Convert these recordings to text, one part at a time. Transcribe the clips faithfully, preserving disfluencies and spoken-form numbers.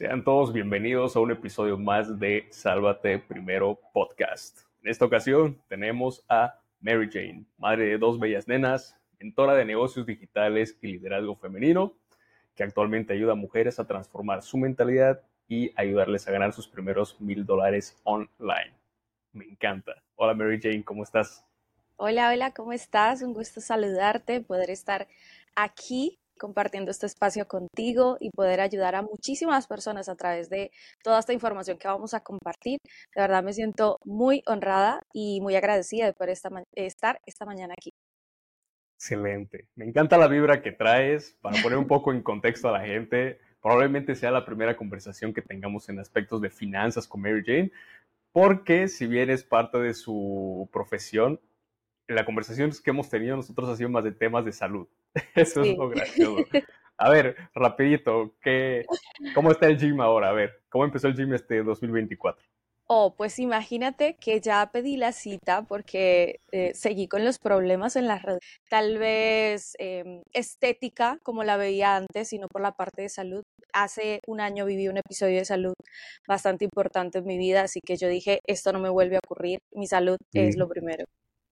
Sean todos bienvenidos a un episodio más de Sálvate Primero Podcast. En esta ocasión tenemos a Mary Jane, madre de dos bellas nenas, mentora de negocios digitales y liderazgo femenino, que actualmente ayuda a mujeres a transformar su mentalidad y ayudarles a ganar sus primeros mil dólares online. Me encanta. Hola Mary Jane, ¿cómo estás? Hola, hola, ¿cómo estás? Un gusto saludarte, poder estar aquí compartiendo este espacio contigo y poder ayudar a muchísimas personas a través de toda esta información que vamos a compartir. De verdad me siento muy honrada y muy agradecida de poder esta ma- estar esta mañana aquí. Excelente. Me encanta la vibra que traes. Para poner un poco en contexto a la gente, probablemente sea la primera conversación que tengamos en aspectos de finanzas con Mary Jane, porque si bien es parte de su profesión, en las conversaciones que hemos tenido nosotros ha sido más de temas de salud. Eso es Sí. lo gracioso. A ver, rapidito, ¿qué, ¿cómo está el gym ahora? A ver, ¿cómo empezó el gym este dos mil veinticuatro? Oh, pues imagínate que ya pedí la cita porque eh, seguí con los problemas en las redes. Tal vez em, estética como la veía antes, sino por la parte de salud. Hace un año viví un episodio de salud bastante importante en mi vida, así que yo dije, esto no me vuelve a ocurrir, mi salud es lo Sí. primero.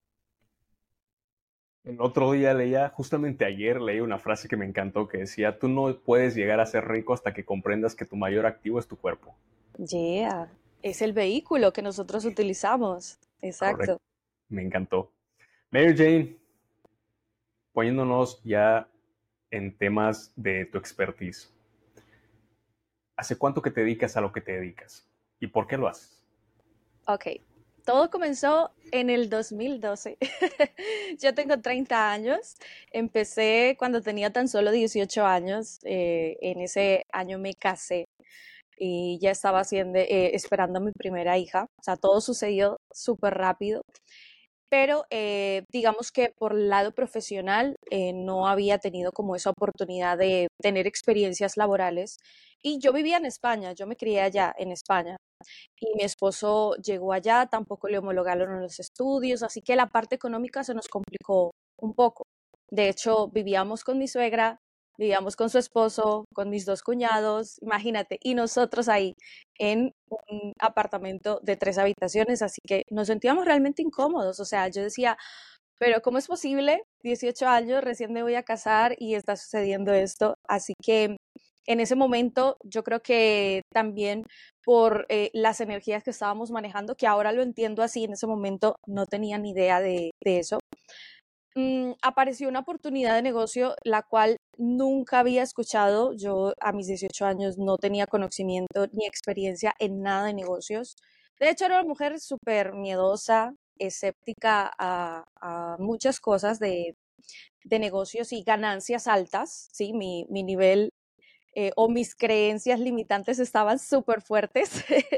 El otro día leía, justamente ayer leí una frase que me encantó que decía, tú no puedes llegar a ser rico hasta que comprendas que tu mayor activo es tu cuerpo. Yeah, es el vehículo que nosotros utilizamos. Exacto. Correcto. Me encantó. Mary Jane, poniéndonos ya en temas de tu expertise. ¿Hace cuánto que te dedicas a lo que te dedicas? ¿Y por qué lo haces? Ok, todo comenzó en el dos mil doce. Yo tengo treinta años, empecé cuando tenía tan solo dieciocho años, eh, en ese año me casé y ya estaba haciendo, eh, esperando a mi primera hija, o sea, todo sucedió súper rápido, pero eh, digamos que por el lado profesional eh, no había tenido como esa oportunidad de tener experiencias laborales y yo vivía en España, yo me crié allá en España y mi esposo llegó allá, tampoco le homologaron los estudios, así que la parte económica se nos complicó un poco. De hecho, vivíamos con mi suegra, vivíamos con su esposo, con mis dos cuñados, imagínate, y nosotros ahí en un apartamento de tres habitaciones, así que nos sentíamos realmente incómodos. O sea, yo decía, pero ¿cómo es posible? dieciocho años, recién me voy a casar y está sucediendo esto. Así que en ese momento yo creo que también por eh, las energías que estábamos manejando, que ahora lo entiendo así, en ese momento no tenía ni idea de, de eso, mm, apareció una oportunidad de negocio la cual nunca había escuchado. Yo a mis dieciocho años no tenía conocimiento ni experiencia en nada de negocios. De hecho, era una mujer súper miedosa, escéptica a, a muchas cosas de, de negocios y ganancias altas, ¿sí? Mi, mi nivel eh, o mis creencias limitantes estaban súper fuertes.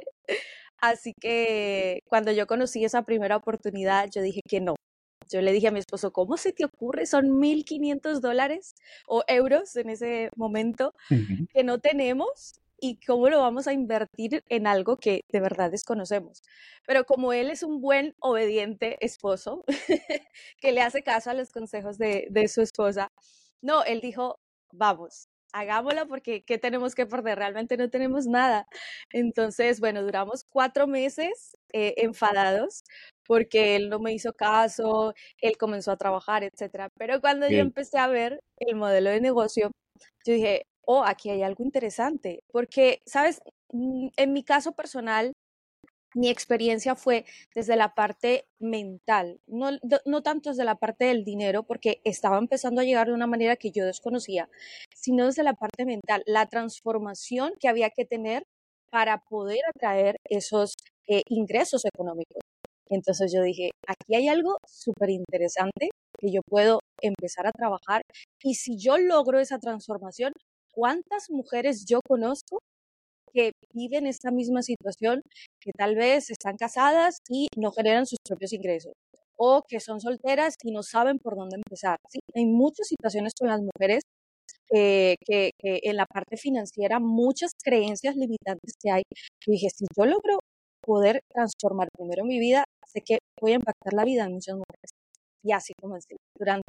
Así que cuando yo conocí esa primera oportunidad, yo dije que no. Yo le dije a mi esposo, ¿cómo se te ocurre? Son mil quinientos dólares o euros en ese momento Ujú. que no tenemos y cómo lo vamos a invertir en algo que de verdad desconocemos. Pero como él es un buen, obediente esposo, que le hace caso a los consejos de, de su esposa, no, él dijo, vamos, hagámoslo porque ¿qué tenemos que perder? Realmente no tenemos nada. Entonces, bueno, duramos cuatro meses eh, enfadados porque él no me hizo caso, él comenzó a trabajar, etcétera. Pero cuando yo Ok. empecé a ver el modelo de negocio, yo dije, oh, aquí hay algo interesante, porque, ¿sabes? Mm, En mi caso personal, mi experiencia fue desde la parte mental, no, do- no tanto desde la parte del dinero, porque estaba empezando a llegar de una manera que yo desconocía, sino desde la parte mental, la transformación que había que tener para poder atraer esos eh, ingresos económicos. Entonces yo dije, aquí hay algo súper interesante que yo puedo empezar a trabajar y si yo logro esa transformación, ¿cuántas mujeres yo conozco que viven esta misma situación, que tal vez están casadas y no generan sus propios ingresos, o que son solteras y no saben por dónde empezar? ¿Sí? Hay muchas situaciones con las mujeres eh, que, que en la parte financiera, muchas creencias limitantes que hay. Yo dije, si yo logro poder transformar primero mi vida, sé que voy a impactar la vida de muchas mujeres. Y así comencé. Durante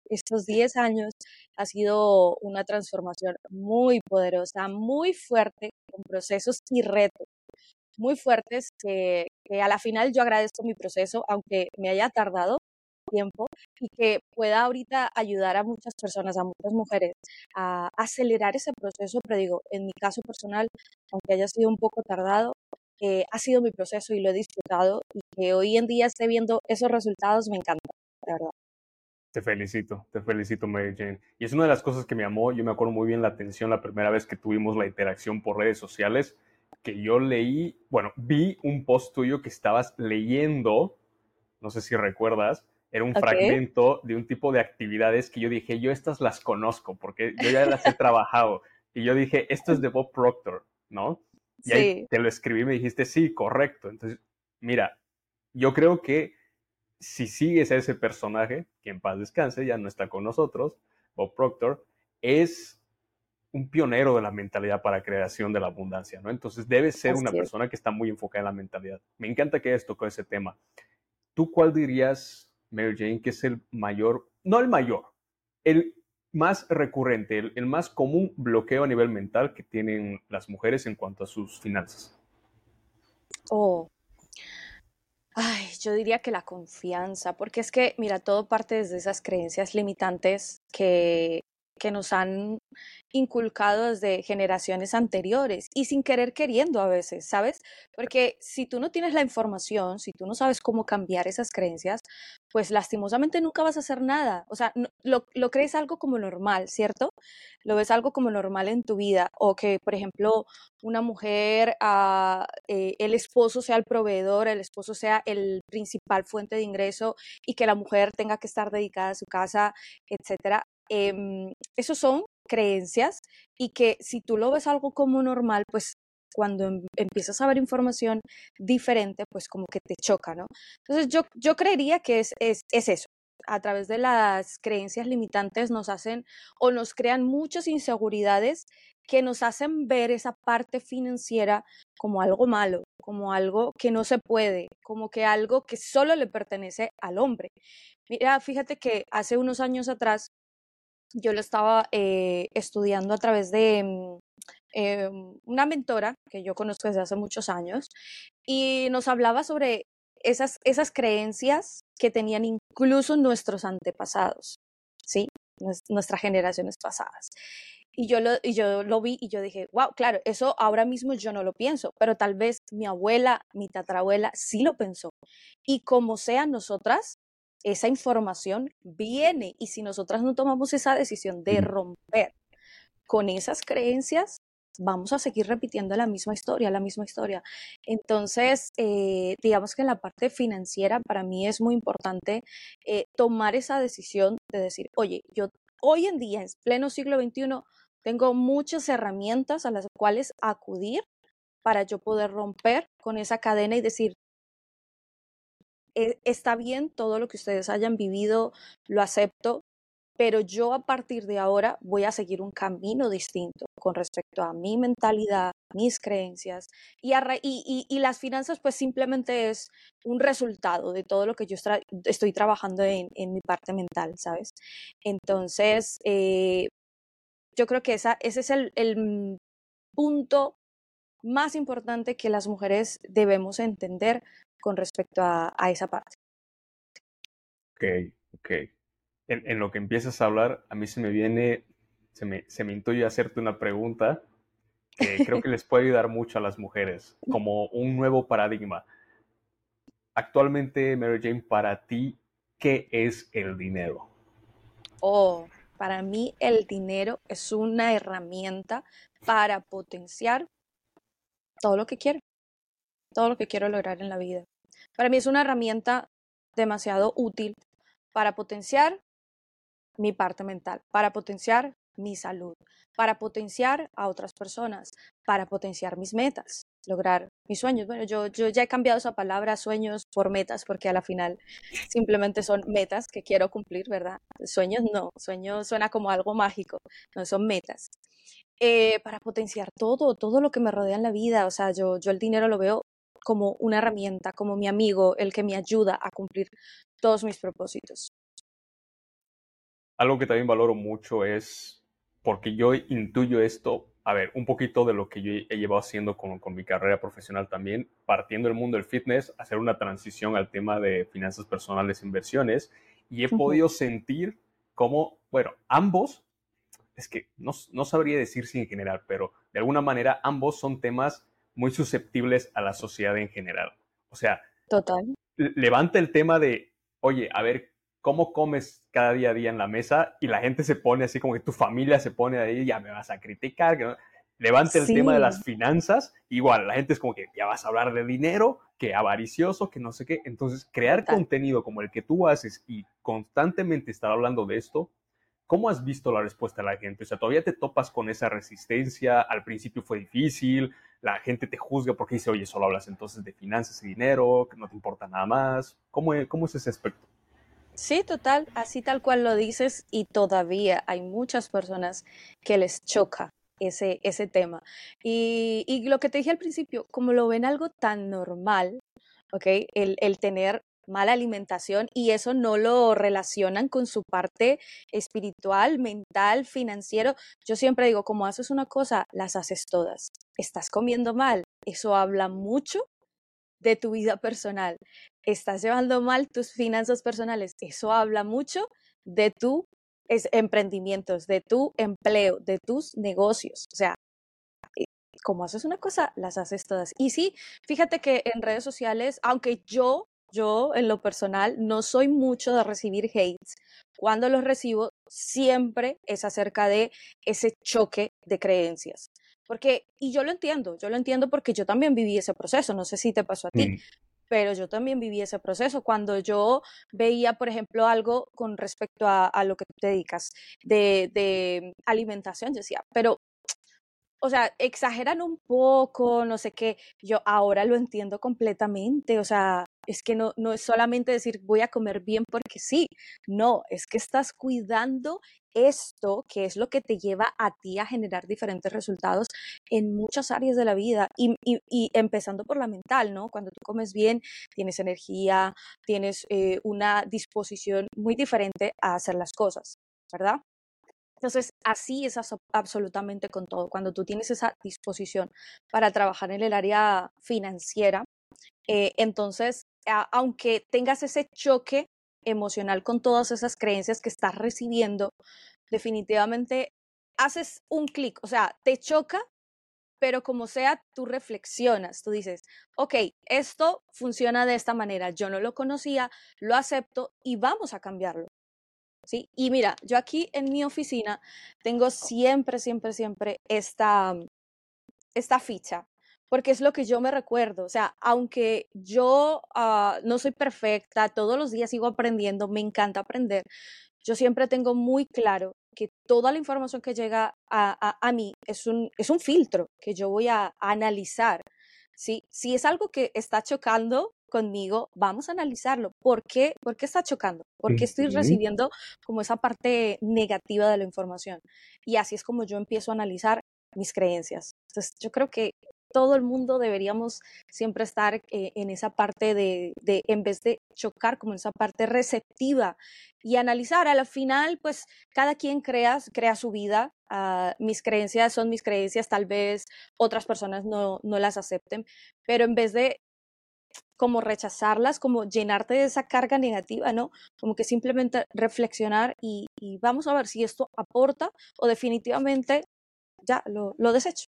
estos diez años ha sido una transformación muy poderosa, muy fuerte, con procesos y retos muy fuertes que, que a la final yo agradezco mi proceso, aunque me haya tardado tiempo y que pueda ahorita ayudar a muchas personas, a muchas mujeres a acelerar ese proceso, pero digo, en mi caso personal, aunque haya sido un poco tardado, eh, ha sido mi proceso y lo he disfrutado y que hoy en día esté viendo esos resultados me encanta, de verdad. Te felicito, te felicito, Mary Jane. Y es una de las cosas que me llamó, yo me acuerdo muy bien la atención la primera vez que tuvimos la interacción por redes sociales, que yo leí, bueno, vi un post tuyo que estabas leyendo, no sé si recuerdas, era un Ok, fragmento de un tipo de actividades que yo dije, yo estas las conozco porque yo ya las he trabajado. Y yo dije, esto es de Bob Proctor, ¿no? Y ahí sí, te lo escribí y me dijiste, sí, correcto. Entonces, mira, yo creo que si sigues a ese personaje, que en paz descanse, ya no está con nosotros, Bob Proctor, es un pionero de la mentalidad para creación de la abundancia, ¿no? Entonces debe ser una así es. persona que está muy enfocada en la mentalidad. Me encanta que hayas tocado ese tema. ¿Tú cuál dirías, Mary Jane, que es el mayor, no el mayor, el más recurrente, el, el más común bloqueo a nivel mental que tienen las mujeres en cuanto a sus finanzas? Oh, ay, yo diría que la confianza, porque es que, mira, todo parte desde esas creencias limitantes que, que nos han inculcado desde generaciones anteriores y sin querer queriendo a veces, ¿sabes? Porque si tú no tienes la información, si tú no sabes cómo cambiar esas creencias, pues lastimosamente nunca vas a hacer nada. O sea, no- lo, lo crees algo como normal, ¿cierto? Lo ves algo como normal en tu vida. O que, por ejemplo, una mujer, ah, eh, el esposo sea el proveedor, el esposo sea el principal fuente de ingreso y que la mujer tenga que estar dedicada a su casa, etcétera. Em, esos son creencias y que si tú lo ves algo como normal, pues cuando em- empiezas a ver información diferente, pues como que te choca, ¿no? Entonces yo, yo creería que es, es, es eso. A través de las creencias limitantes nos hacen o nos crean muchas inseguridades que nos hacen ver esa parte financiera como algo malo, como algo que no se puede, como que algo que solo le pertenece al hombre. Mira, fíjate que hace unos años atrás yo lo estaba eh, estudiando a través de mm, eh, una mentora que yo conozco desde hace muchos años y nos hablaba sobre esas, esas creencias que tenían incluso nuestros antepasados, ¿sí? Nues- Nuestras generaciones pasadas. Y yo, lo, y yo lo vi y yo dije, wow, claro, eso ahora mismo yo no lo pienso, pero tal vez mi abuela, mi tatarabuela sí lo pensó. Y como sea nosotras, esa información viene y si nosotras no tomamos esa decisión de romper con esas creencias, vamos a seguir repitiendo la misma historia, la misma historia. Entonces, eh, digamos que en la parte financiera para mí es muy importante eh, tomar esa decisión de decir, oye, yo hoy en día, en pleno siglo veintiuno, tengo muchas herramientas a las cuales acudir para yo poder romper con esa cadena y decir, "Eh, está bien todo lo que ustedes hayan vivido, lo acepto, pero yo a partir de ahora voy a seguir un camino distinto con respecto a mi mentalidad, mis creencias y, a ra- y, y- y las finanzas pues simplemente es un resultado de todo lo que yo estra- estoy trabajando en, en mi parte mental, ¿sabes? Entonces, eh, yo creo que esa, ese es el, el punto más importante que las mujeres debemos entender con respecto a, a esa parte. Ok, ok. En, en lo que empiezas a hablar, a mí se me viene, se me, se me intuye hacerte una pregunta que creo que les puede ayudar mucho a las mujeres, como un nuevo paradigma. Actualmente, Mary Jane, para ti, ¿qué es el dinero? Oh, para mí el dinero es una herramienta para potenciar todo lo que quiero, todo lo que quiero lograr en la vida. Para mí es una herramienta demasiado útil para potenciar mi parte mental, para potenciar mi salud, para potenciar a otras personas, para potenciar mis metas, lograr mis sueños. Bueno, yo, yo ya he cambiado esa palabra sueños por metas porque a la final simplemente son metas que quiero cumplir, ¿verdad? Sueños no, sueños suena como algo mágico, no son metas. Eh, para potenciar todo, todo lo que me rodea en la vida, o sea, yo, yo el dinero lo veo como una herramienta, como mi amigo, el que me ayuda a cumplir todos mis propósitos. Algo que también valoro mucho es, porque yo intuyo esto, a ver, un poquito de lo que yo he llevado haciendo con, con mi carrera profesional también, partiendo del mundo del fitness, hacer una transición al tema de finanzas personales e inversiones, y he Ujú. podido sentir cómo, bueno, ambos, es que no, no sabría decir si en general, pero de alguna manera ambos son temas muy susceptibles a la sociedad en general. O sea, Total. levanta el tema de, oye, a ver, ¿cómo comes cada día a día en la mesa? Y la gente se pone así como que tu familia se pone ahí, ya me vas a criticar. Que no. Levanta el tema de Sí, las finanzas, igual, la gente es como que ya vas a hablar de dinero, que avaricioso, que no sé qué. Entonces, crear total. contenido como el que tú haces y constantemente estar hablando de esto, ¿cómo has visto la respuesta de la gente? O sea, ¿todavía te topas con esa resistencia? Al principio fue difícil, la gente te juzga porque dice, oye, solo hablas entonces de finanzas y dinero, que no te importa nada más. ¿Cómo es, cómo es ese aspecto? Sí, total, así tal cual lo dices y todavía hay muchas personas que les choca ese, ese tema. Y, y lo que te dije al principio, como lo ven algo tan normal, ¿ok? El, el tener mala alimentación y eso no lo relacionan con su parte espiritual, mental, financiero. Yo siempre digo, como haces una cosa, las haces todas. Estás comiendo mal, eso habla mucho de tu vida personal. Estás llevando mal tus finanzas personales. Eso habla mucho de tus emprendimientos, de tu empleo, de tus negocios. O sea, como haces una cosa, las haces todas. Y sí, fíjate que en redes sociales, aunque yo, yo en lo personal, no soy mucho de recibir hates, cuando los recibo, siempre es acerca de ese choque de creencias. Porque, y yo lo entiendo, yo lo entiendo porque yo también viví ese proceso, no sé si te pasó a ti, Mm. pero yo también viví ese proceso. Cuando yo veía, por ejemplo, algo con respecto a, a lo que tú te dedicas de, de alimentación, yo decía, pero o sea, exageran un poco, no sé qué, yo ahora lo entiendo completamente, o sea, es que no, no es solamente decir voy a comer bien porque sí, no, es que estás cuidando esto, que es lo que te lleva a ti a generar diferentes resultados en muchas áreas de la vida y, y- y empezando por la mental, ¿no? Cuando tú comes bien, tienes energía, tienes eh, una disposición muy diferente a hacer las cosas, ¿verdad? Entonces, así es aso- absolutamente con todo. Cuando tú tienes esa disposición para trabajar en el área financiera, eh, entonces, a- aunque tengas ese choque emocional con todas esas creencias que estás recibiendo, definitivamente haces un clic, o sea, te choca, pero como sea, tú reflexionas, tú dices, ok, esto funciona de esta manera, yo no lo conocía, lo acepto y vamos a cambiarlo. ¿Sí? Y mira, yo aquí en mi oficina tengo siempre, siempre, siempre esta, esta ficha, porque es lo que yo me recuerdo. O sea, aunque yo uh, no soy perfecta, todos los días sigo aprendiendo, me encanta aprender, yo siempre tengo muy claro que toda la información que llega a, a, a mí es un, es un filtro que yo voy a, a analizar. ¿Sí? Si es algo que está chocando conmigo, vamos a analizarlo. ¿Por qué, ¿Por qué está chocando? ¿Por qué estoy Ujú. recibiendo como esa parte negativa de la información? Y así es como yo empiezo a analizar mis creencias. Entonces, yo creo que todo el mundo deberíamos siempre estar eh, en esa parte de, de, en vez de chocar, como en esa parte receptiva y analizar. A la final, pues cada quien crea, crea su vida. Uh, mis creencias son mis creencias, tal vez otras personas no, no las acepten, pero en vez de como rechazarlas, como llenarte de esa carga negativa, ¿no? Como que simplemente reflexionar y, y vamos a ver si esto aporta o definitivamente ya lo, lo desecho.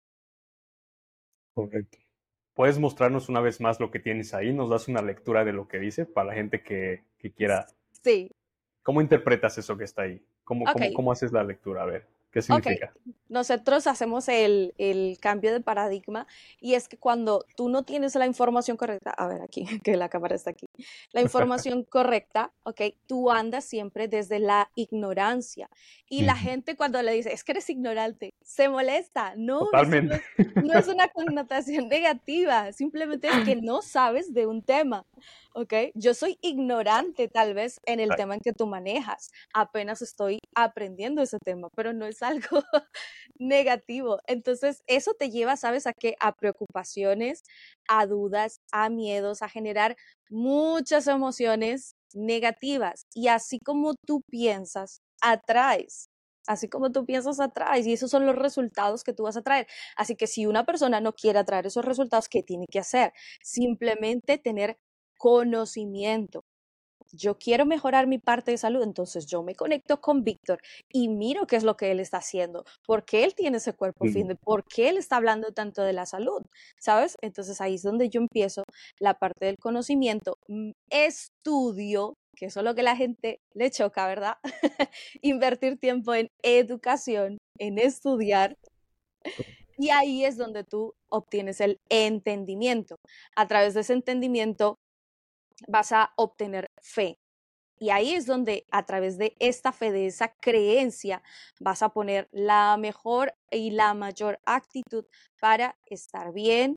Correcto. ¿Puedes mostrarnos una vez más lo que tienes ahí? ¿Nos das una lectura de lo que dice para la gente que, que quiera? Sí, ¿Cómo interpretas eso que está ahí? ¿Cómo, ok, cómo, cómo haces la lectura? A ver, ¿qué ok. significa? Nosotros hacemos el, el cambio de paradigma y es que cuando tú no tienes la información correcta, a ver aquí, que la cámara está aquí, la información correcta, ok, tú andas siempre desde la ignorancia y la Ujú. gente cuando le dice, es que eres ignorante, se molesta, no, eso no Totalmente. es, no es una connotación negativa, simplemente es que no sabes de un tema, ok, yo soy ignorante tal vez en el Exacto. tema en que tú manejas, apenas estoy aprendiendo ese tema, pero no es algo negativo. Entonces, eso te lleva, ¿sabes a qué? A preocupaciones, a dudas, a miedos, a generar muchas emociones negativas. Y así como tú piensas, atraes. Así como tú piensas, atraes. Y esos son los resultados que tú vas a traer. Así que si una persona no quiere atraer esos resultados, ¿qué tiene que hacer? Simplemente tener conocimiento. Yo quiero mejorar mi parte de salud, entonces yo me conecto con Víctor y miro qué es lo que él está haciendo, por qué él tiene ese cuerpo Mm. firme, por qué él está hablando tanto de la salud, ¿sabes? Entonces ahí es donde yo empiezo la parte del conocimiento, mm, estudio, que eso es lo que la gente le choca, ¿verdad? Invertir tiempo en educación, en estudiar, y ahí es donde tú obtienes el entendimiento. A través de ese entendimiento vas a obtener fe. Y ahí es donde a través de esta fe, de esa creencia, vas a poner la mejor y la mayor actitud para estar bien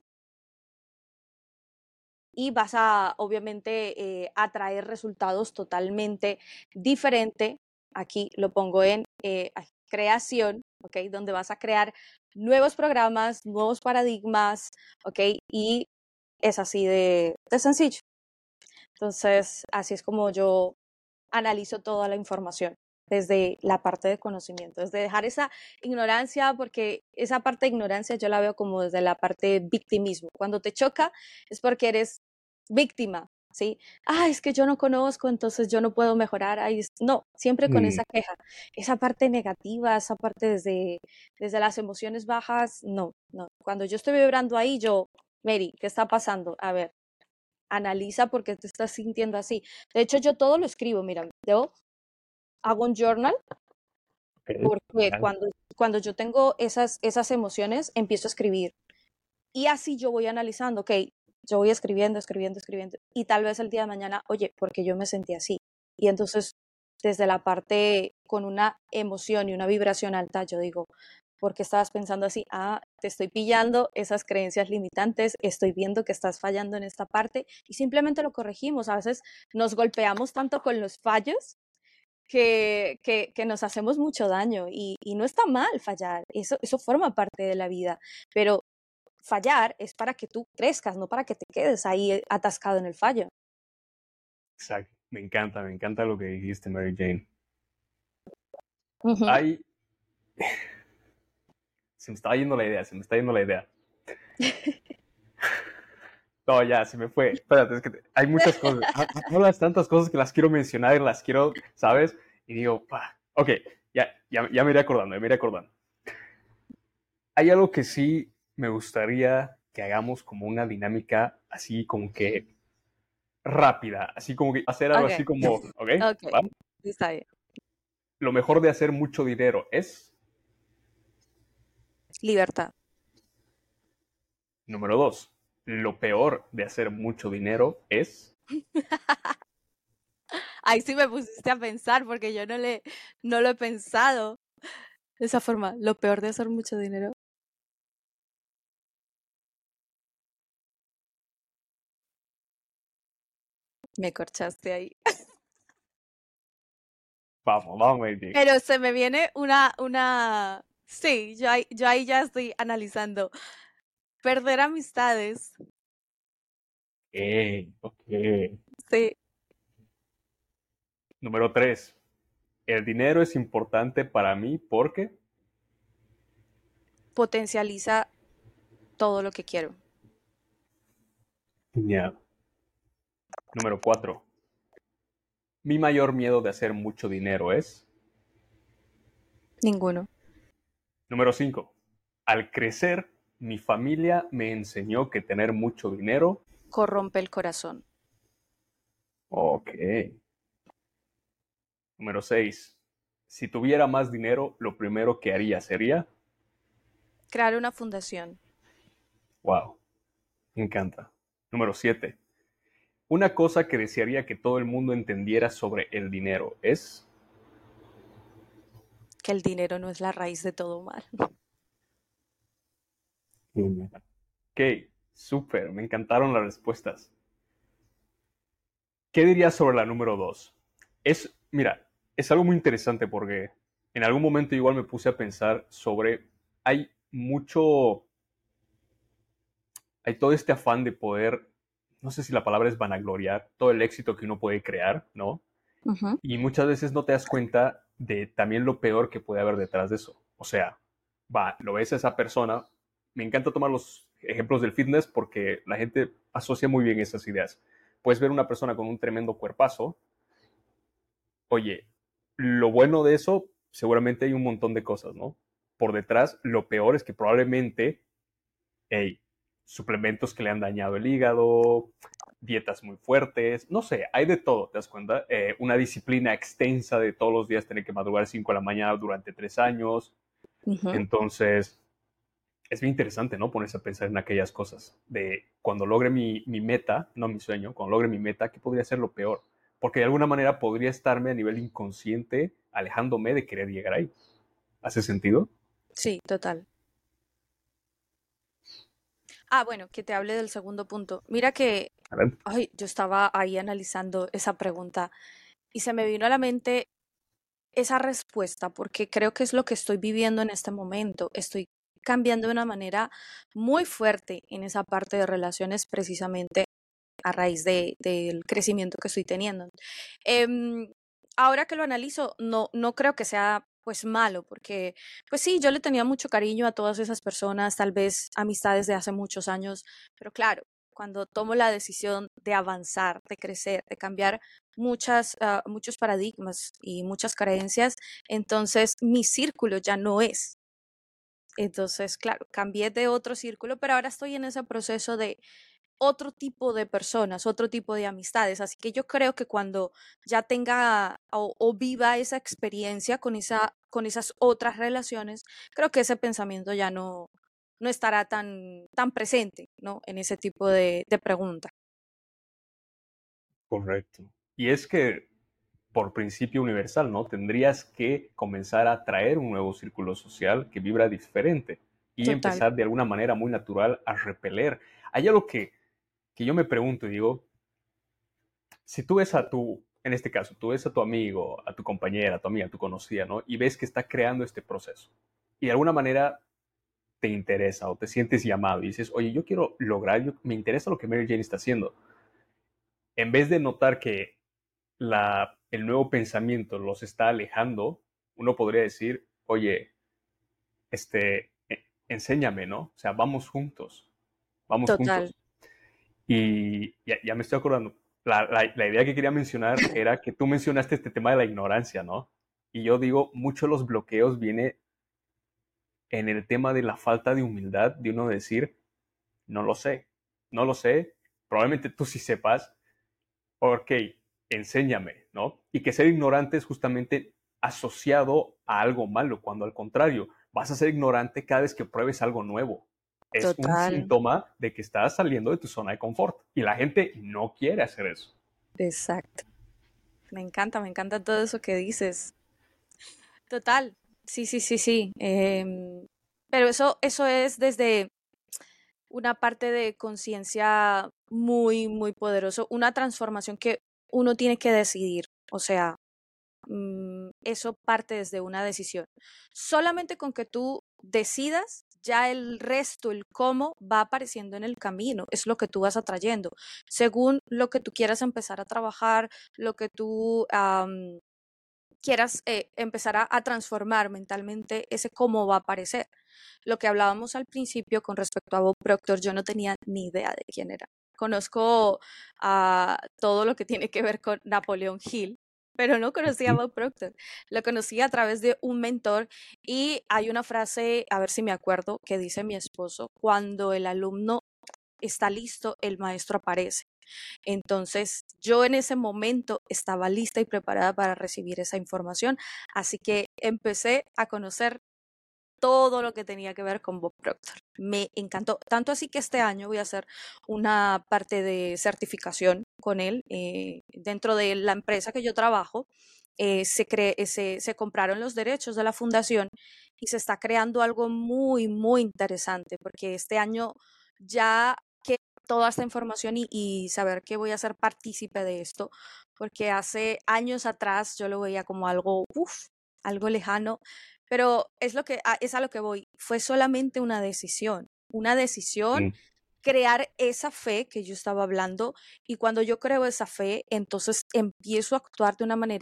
y vas a obviamente eh, atraer resultados totalmente diferentes. Aquí lo pongo en eh, creación, ¿ok? Donde vas a crear nuevos programas, nuevos paradigmas, ¿ok? Y es así de, de sencillo. Entonces, así es como yo analizo toda la información desde la parte de conocimiento, desde dejar esa ignorancia, porque esa parte de ignorancia yo la veo como desde la parte de victimismo. Cuando te choca es porque eres víctima, ¿sí? Ah, es que yo no conozco, entonces yo no puedo mejorar. Ay, no, siempre con Mm. esa queja, esa parte negativa, esa parte desde, desde las emociones bajas, no, no. Cuando yo estoy vibrando ahí, yo, Mary, ¿qué está pasando? A ver, analiza por qué te estás sintiendo así. De hecho, yo todo lo escribo, mira, yo hago un journal Ok. porque Ya. cuando, cuando yo tengo esas, esas emociones, empiezo a escribir. Y así yo voy analizando, ok, yo voy escribiendo, escribiendo, escribiendo. Y tal vez el día de mañana, oye, porque yo me sentí así. Y entonces, desde la parte con una emoción y una vibración alta, yo digo, ¿por qué estabas pensando así? Ah, te estoy pillando esas creencias limitantes, estoy viendo que estás fallando en esta parte y simplemente lo corregimos. A veces nos golpeamos tanto con los fallos que, que, que nos hacemos mucho daño y, y, no está mal fallar, eso, eso forma parte de la vida, pero fallar es para que tú crezcas, no para que te quedes ahí atascado en el fallo. Exacto. Me encanta, me encanta lo que dijiste, Mary Jane. Uh -huh. Hay... Se me estaba yendo la idea, se me está yendo la idea. No, ya, se me fue. Espérate, es que te- hay muchas cosas. Ha- ha- Hablas tantas cosas que las quiero mencionar y las quiero, ¿sabes? Y digo, pa, ok, ya, ya, ya me iré acordando, ya me iré acordando. Hay algo que sí me gustaría que hagamos como una dinámica así como que rápida, así como que hacer algo así Ok, como, ¿ok? ok, ¿Va? está bien. Lo mejor de hacer mucho dinero es, Libertad. número dos, lo peor de hacer mucho dinero es, Ahí sí me pusiste a pensar porque yo no, le, no lo he pensado de esa forma. Lo peor de hacer mucho dinero. Me corchaste ahí. vamos, vamos, Mary Jane. Pero se me viene una, una, sí, yo ahí, yo ahí ya estoy analizando. Perder amistades, Eh, ok. sí, Número tres, el dinero es importante para mí porque, potencializa todo lo que quiero. genial. Número cuatro, mi mayor miedo de hacer mucho dinero es, Ninguno. número cinco, al crecer, mi familia me enseñó que tener mucho dinero, Corrompe el corazón. ok. Número seis, si tuviera más dinero, lo primero que haría sería, Crear una fundación. wow, me encanta. Número siete, una cosa que desearía que todo el mundo entendiera sobre el dinero es, Que el dinero no es la raíz de todo mal. ok, súper, me encantaron las respuestas. ¿Qué dirías sobre la número dos? Es, mira, es algo muy interesante porque en algún momento igual me puse a pensar sobre, hay mucho, hay todo este afán de poder, no sé si la palabra es vanagloriar, todo el éxito que uno puede crear, ¿no? Uh -huh. Y muchas veces no te das cuenta de también lo peor que puede haber detrás de eso. O sea, va, lo ves a esa persona. Me encanta tomar los ejemplos del fitness porque la gente asocia muy bien esas ideas. Puedes ver una persona con un tremendo cuerpazo. Oye, lo bueno de eso, seguramente hay un montón de cosas, ¿no? Por detrás, lo peor es que probablemente, hey, suplementos que le han dañado el hígado, dietas muy fuertes, no sé, hay de todo, ¿te das cuenta? Eh, una disciplina extensa de todos los días tener que madrugar cinco de la mañana durante tres años. Ujú. Entonces, es bien interesante, ¿no? Ponerse a pensar en aquellas cosas. De cuando logre mi, mi meta, no mi sueño, cuando logre mi meta, ¿qué podría ser lo peor? Porque de alguna manera podría estarme a nivel inconsciente alejándome de querer llegar ahí. ¿Hace sentido? Sí, total. Ah, bueno, que te hable del segundo punto. Mira que, A ver. ay, yo estaba ahí analizando esa pregunta y se me vino a la mente esa respuesta porque creo que es lo que estoy viviendo en este momento. Estoy cambiando de una manera muy fuerte en esa parte de relaciones precisamente a raíz de, del crecimiento que estoy teniendo. Em, Ahora que lo analizo, no, no creo que sea pues malo, porque pues sí, yo le tenía mucho cariño a todas esas personas, tal vez amistades de hace muchos años, pero claro, cuando tomo la decisión de avanzar, de crecer, de cambiar muchas, uh, muchos paradigmas y muchas creencias, entonces mi círculo ya no es. Entonces, claro, cambié de otro círculo, pero ahora estoy en ese proceso de otro tipo de personas, otro tipo de amistades. Así que yo creo que cuando ya tenga o, o viva esa experiencia con, esa, con esas otras relaciones, creo que ese pensamiento ya no, no estará tan, tan presente, ¿no? En ese tipo de, de preguntas. Correcto. Y es que, por principio universal, ¿no? Tendrías que comenzar a atraer un nuevo círculo social que vibra diferente y Total. empezar de alguna manera muy natural a repeler. Hay algo que, que yo me pregunto y digo, si tú ves a tu, en este caso, tú ves a tu amigo, a tu compañera, a tu amiga, a tu conocida, ¿no? Y ves que está creando este proceso y de alguna manera te interesa o te sientes llamado y dices, oye, yo quiero lograr, yo, me interesa lo que Mary Jane está haciendo. En vez de notar que la, el nuevo pensamiento los está alejando, uno podría decir, oye, este, eh, enséñame, ¿no? O sea, vamos juntos, vamos Total. juntos. Y ya, ya me estoy acordando, la, la, la, idea que quería mencionar era que tú mencionaste este tema de la ignorancia, ¿no? Y yo digo, muchos de los bloqueos viene en el tema de la falta de humildad, de uno decir, no lo sé, no lo sé, probablemente tú sí sepas, ok, enséñame, ¿no? Y que ser ignorante es justamente asociado a algo malo, cuando al contrario, vas a ser ignorante cada vez que pruebes algo nuevo. Es un Total. síntoma de que estás saliendo de tu zona de confort y la gente no quiere hacer eso. Exacto. Me encanta, me encanta todo eso que dices. Total. Sí, sí, sí, sí. Em, pero eso, eso es desde una parte de conciencia muy, muy poderoso, una transformación que uno tiene que decidir. O sea, mm, eso parte desde una decisión. Solamente con que tú decidas, ya el resto, el cómo, va apareciendo en el camino, es lo que tú vas atrayendo, según lo que tú quieras empezar a trabajar, lo que tú am, quieras eh, empezar a, a transformar mentalmente, ese cómo va a aparecer. Lo que hablábamos al principio con respecto a Bob Proctor, yo no tenía ni idea de quién era. Conozco a todo lo que tiene que ver con Napoleón Hill, pero no conocía a Bob Proctor. Lo conocí a través de un mentor y hay una frase, a ver si me acuerdo, que dice mi esposo, cuando el alumno está listo, el maestro aparece. Entonces, yo en ese momento estaba lista y preparada para recibir esa información, así que empecé a conocer todo lo que tenía que ver con Bob Proctor. Me encantó, tanto así que este año voy a hacer una parte de certificación con él. Eh, dentro de la empresa que yo trabajo, eh, se, cre se, se compraron los derechos de la fundación y se está creando algo muy, muy interesante, porque este año ya que toda esta información y, y saber que voy a ser partícipe de esto, porque hace años atrás yo lo veía como algo, uff, algo lejano, pero es lo que a- es a lo que voy. Fue solamente una decisión, una decisión, Mm. crear esa fe que yo estaba hablando y cuando yo creo esa fe, entonces empiezo a actuar de una manera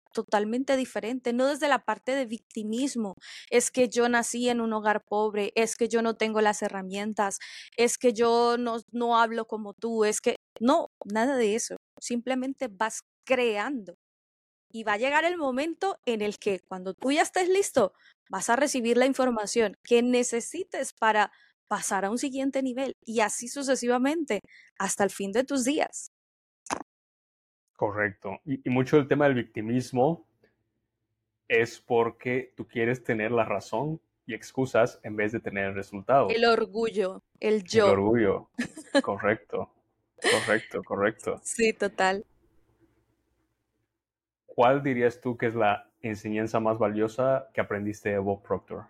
totalmente diferente, no desde la parte de victimismo, es que yo nací en un hogar pobre, es que yo no tengo las herramientas, es que yo no, no hablo como tú, es que no, nada de eso, simplemente vas creando y va a llegar el momento en el que cuando tú ya estés listo, vas a recibir la información que necesites para pasar a un siguiente nivel y así sucesivamente hasta el fin de tus días. Correcto. Y, y mucho del tema del victimismo es porque tú quieres tener la razón y excusas en vez de tener el resultado. El orgullo, el El yo. orgullo. Correcto, correcto, correcto. Sí, total. ¿Cuál dirías tú que es la enseñanza más valiosa que aprendiste de Bob Proctor?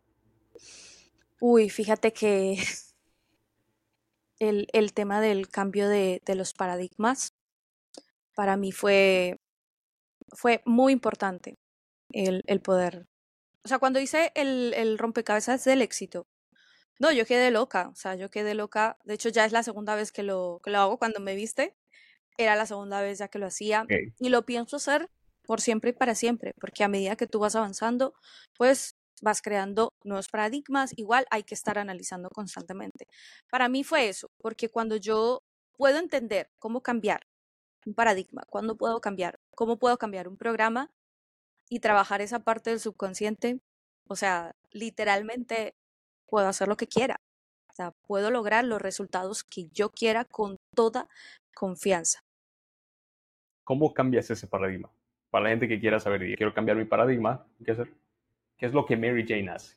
Uy, fíjate que el, el tema del cambio de, de los paradigmas para mí fue, fue muy importante el, el poder. O sea, cuando hice el, el rompecabezas del éxito, no, yo quedé loca, o sea, yo quedé loca. De hecho, ya es la segunda vez que lo, que lo hago cuando me viste. Era la segunda vez ya que lo hacía Ok. y lo pienso hacer por siempre y para siempre, porque a medida que tú vas avanzando, pues vas creando nuevos paradigmas. Igual hay que estar analizando constantemente. Para mí fue eso, porque cuando yo puedo entender cómo cambiar un paradigma, cuándo puedo cambiar, cómo puedo cambiar un programa y trabajar esa parte del subconsciente, o sea, literalmente puedo hacer lo que quiera. O sea, puedo lograr los resultados que yo quiera con toda confianza. ¿Cómo cambias ese paradigma? Para la gente que quiera saber, y quiero cambiar mi paradigma, ¿qué hacer? ¿Qué es lo que Mary Jane hace?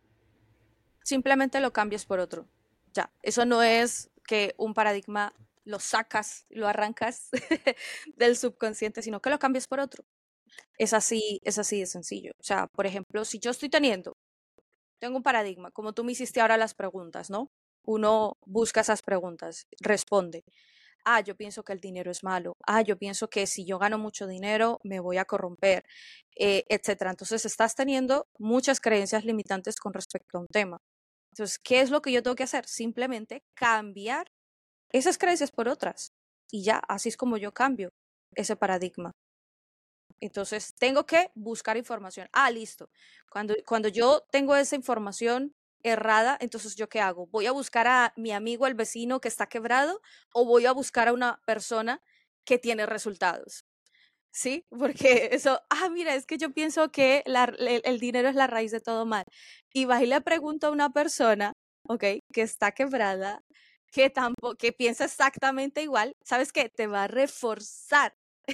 Simplemente lo cambias por otro. Ya, eso no es que un paradigma lo sacas, lo arrancas del subconsciente, sino que lo cambias por otro. Es así, es así de sencillo. O sea, por ejemplo, si yo estoy teniendo, tengo un paradigma, como tú me hiciste ahora las preguntas, ¿no? Uno busca esas preguntas, responde. Ah, yo pienso que el dinero es malo. Ah, yo pienso que si yo gano mucho dinero me voy a corromper, eh, etcétera. Entonces estás teniendo muchas creencias limitantes con respecto a un tema. Entonces, ¿qué es lo que yo tengo que hacer? Simplemente cambiar esas creencias por otras. Y ya, así es como yo cambio ese paradigma. Entonces, tengo que buscar información. Ah, listo. Cuando, cuando yo tengo esa información errada, entonces, ¿yo qué hago? ¿Voy a buscar a mi amigo, el vecino que está quebrado, o voy a buscar a una persona que tiene resultados? ¿Sí? Porque eso, ah, mira, es que yo pienso que la- el, el dinero es la raíz de todo mal. Y vas y le pregunto a una persona, ¿ok? Que está quebrada, que tampoco, que piensa exactamente igual, ¿sabes qué? Te va a reforzar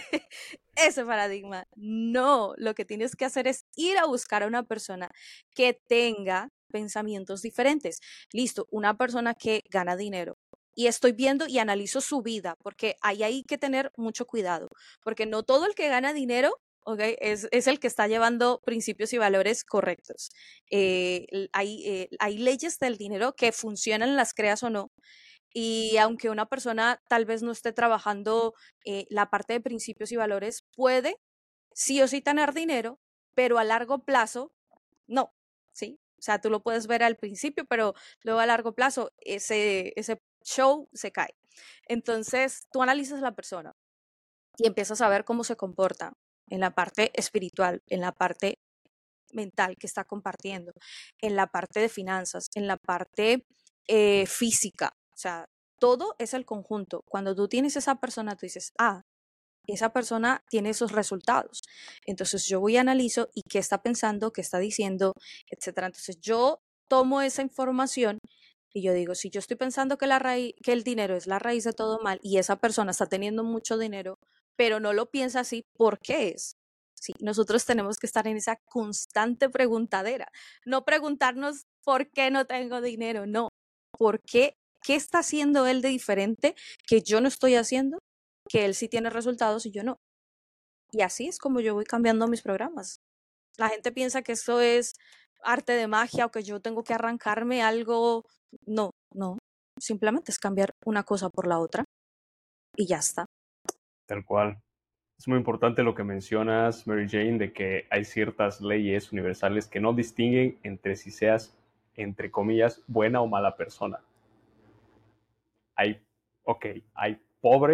ese paradigma. No, lo que tienes que hacer es ir a buscar a una persona que tenga pensamientos diferentes. Listo, una persona que gana dinero. Y estoy viendo y analizo su vida, porque ahí hay que tener mucho cuidado, porque no todo el que gana dinero, okay, es, es el que está llevando principios y valores correctos. Eh, hay, eh, hay leyes del dinero que funcionan, las creas o no, y aunque una persona tal vez no esté trabajando eh, la parte de principios y valores, puede sí o sí tener dinero, pero a largo plazo no, ¿sí? O sea, tú lo puedes ver al principio, pero luego a largo plazo ese, ese show se cae. Entonces, tú analizas a la persona y empiezas a ver cómo se comporta en la parte espiritual, en la parte mental que está compartiendo, en la parte de finanzas, en la parte eh, física. O sea, todo es el conjunto. Cuando tú tienes esa persona, tú dices, ah, esa persona tiene esos resultados. Entonces yo voy y analizo y qué está pensando, qué está diciendo, etcétera. Entonces yo tomo esa información y yo digo, si yo estoy pensando que, la raíz, que el dinero es la raíz de todo mal y esa persona está teniendo mucho dinero, pero no lo piensa así, ¿por qué es? Sí, nosotros tenemos que estar en esa constante preguntadera, no preguntarnos por qué no tengo dinero, no, ¿por qué? ¿Qué está haciendo él de diferente que yo no estoy haciendo? Que él sí tiene resultados y yo no. Y así es como yo voy cambiando mis programas. La gente piensa que eso es arte de magia o que yo tengo que arrancarme algo. No, no. Simplemente es cambiar una cosa por la otra y ya está. Tal cual. Es muy importante lo que mencionas, Mary Jane, de que hay ciertas leyes universales que no distinguen entre si seas, entre comillas, buena o mala persona. Hay, ok, hay pobres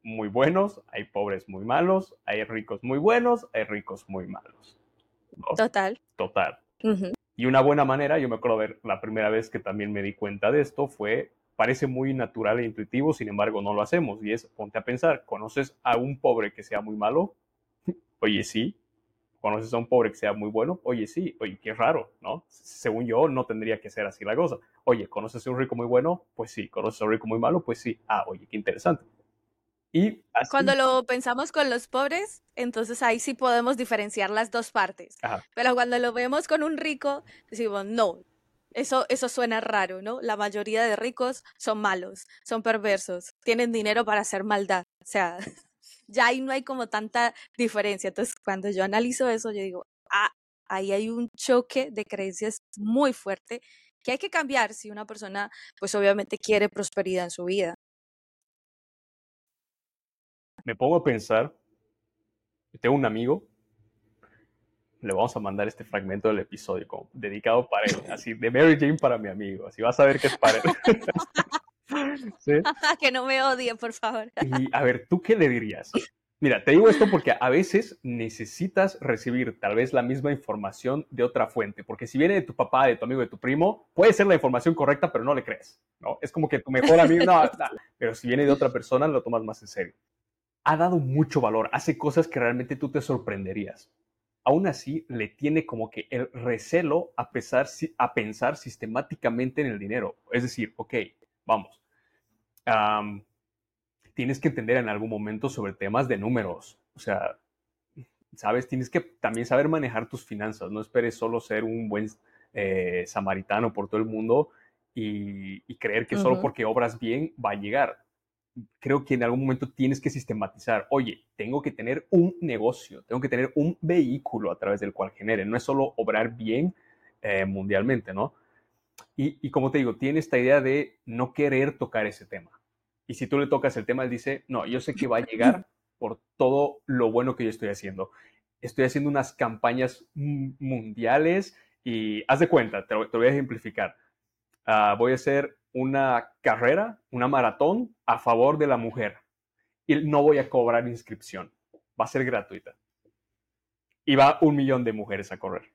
muy buenos, hay pobres muy malos, hay ricos muy buenos, hay ricos muy malos, ¿no? Total. Total. Ujú. Y una buena manera, yo me acuerdo ver la primera vez que también me di cuenta de esto, fue, parece muy natural e intuitivo, sin embargo no lo hacemos, y es, ponte a pensar, ¿conoces a un pobre que sea muy malo? Oye, sí. ¿Conoces a un pobre que sea muy bueno? Oye, sí. Oye, qué raro, ¿no? Según yo, no tendría que ser así la cosa. Oye, ¿conoces a un rico muy bueno? Pues sí. ¿Conoces a un rico muy malo? Pues sí. Ah, oye, qué interesante. Y Cuando así, lo pensamos con los pobres, entonces ahí sí podemos diferenciar las dos partes. ajá, Pero cuando lo vemos con un rico, decimos, no, eso, eso suena raro, ¿no? La mayoría de ricos son malos, son perversos, tienen dinero para hacer maldad. O sea, ya ahí no hay como tanta diferencia. Entonces, cuando yo analizo eso, yo digo, ah, ahí hay un choque de creencias muy fuerte que hay que cambiar si una persona, pues obviamente quiere prosperidad en su vida. me pongo a pensar, tengo un amigo, le vamos a mandar este fragmento del episodio como dedicado para él, así de Mary Jane para mi amigo, así vas a ver que es para él. ¿Sí? Que no me odie, por favor. Y a ver, ¿tú qué le dirías? Mira, te digo esto porque a veces necesitas recibir tal vez la misma información de otra fuente, porque si viene de tu papá, de tu amigo, de tu primo, puede ser la información correcta, pero no le crees, ¿no? Es como que tu mejor amigo, no, no, pero si viene de otra persona, lo tomas más en serio. Ha dado mucho valor, hace cosas que realmente tú te sorprenderías. Aún así, le tiene como que el recelo a, pesar, a pensar sistemáticamente en el dinero. Es decir, ok, vamos. Um, tienes que entender en algún momento sobre temas de números. O sea, sabes, tienes que también saber manejar tus finanzas. No esperes solo ser un buen eh, samaritano por todo el mundo y, y creer que solo Ujú. porque obras bien va a llegar. Creo que en algún momento tienes que sistematizar. Oye, tengo que tener un negocio, tengo que tener un vehículo a través del cual genere. No es solo obrar bien eh, mundialmente, ¿no? Y, y como te digo, tiene esta idea de no querer tocar ese tema. Y si tú le tocas el tema, él dice, no, yo sé que va a llegar por todo lo bueno que yo estoy haciendo. Estoy haciendo unas campañas mundiales y haz de cuenta, te, te voy a ejemplificar. Uh, voy a hacer una carrera, una maratón a favor de la mujer y no voy a cobrar inscripción. Va a ser gratuita. Y va un millón de mujeres a correr.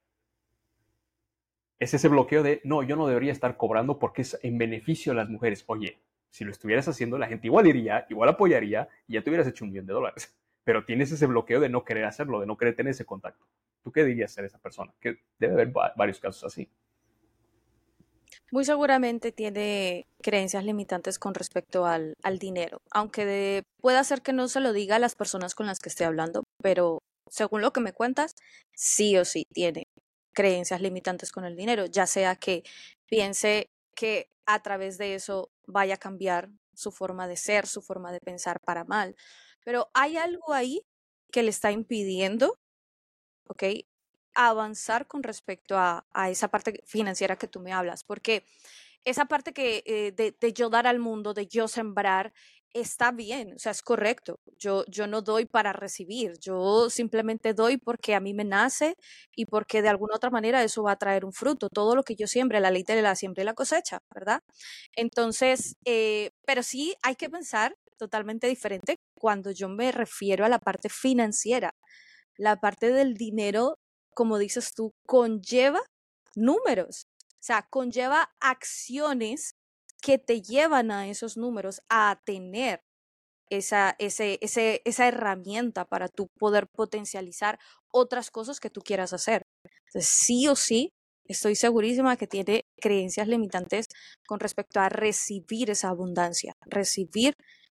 Es ese bloqueo de, no, yo no debería estar cobrando porque es en beneficio de las mujeres. Oye, si lo estuvieras haciendo, la gente igual iría, igual apoyaría y ya te hubieras hecho un millón de dólares. Pero tienes ese bloqueo de no querer hacerlo, de no querer tener ese contacto. ¿Tú qué dirías ser esa persona? Que debe haber varios casos así. Muy seguramente tiene creencias limitantes con respecto al, al dinero, aunque de, pueda ser que no se lo diga a las personas con las que esté hablando, pero según lo que me cuentas, sí o sí tiene creencias limitantes con el dinero, ya sea que piense que a través de eso vaya a cambiar su forma de ser, su forma de pensar para mal, pero hay algo ahí que le está impidiendo, ¿ok? Avanzar con respecto a, a esa parte financiera que tú me hablas, porque esa parte que eh, de, de yo dar al mundo, de yo sembrar, está bien, o sea, es correcto. Yo, yo no doy para recibir, yo simplemente doy porque a mí me nace y porque de alguna otra manera eso va a traer un fruto. Todo lo que yo siembre, la ley de la siembra y la cosecha, ¿verdad? Entonces, eh, pero sí hay que pensar totalmente diferente cuando yo me refiero a la parte financiera. La parte del dinero, como dices tú, conlleva números, o sea, conlleva acciones que te llevan a esos números, a tener esa, ese, ese, esa herramienta para tú poder potencializar otras cosas que tú quieras hacer. Entonces, sí o sí, estoy segurísima que tiene creencias limitantes con respecto a recibir esa abundancia, recibir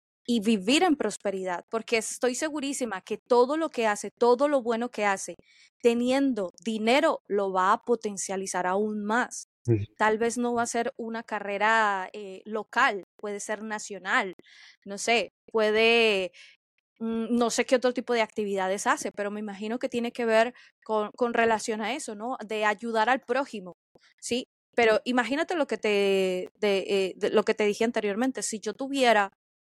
y vivir en prosperidad, porque estoy segurísima que todo lo que hace, todo lo bueno que hace, teniendo dinero, lo va a potencializar aún más. Tal vez no va a ser una carrera eh, local, puede ser nacional, no sé, puede, mm, no sé qué otro tipo de actividades hace, pero me imagino que tiene que ver con, con relación a eso, ¿no? De ayudar al prójimo, ¿sí? Pero imagínate lo que te, de, eh, de lo que te dije anteriormente, si yo tuviera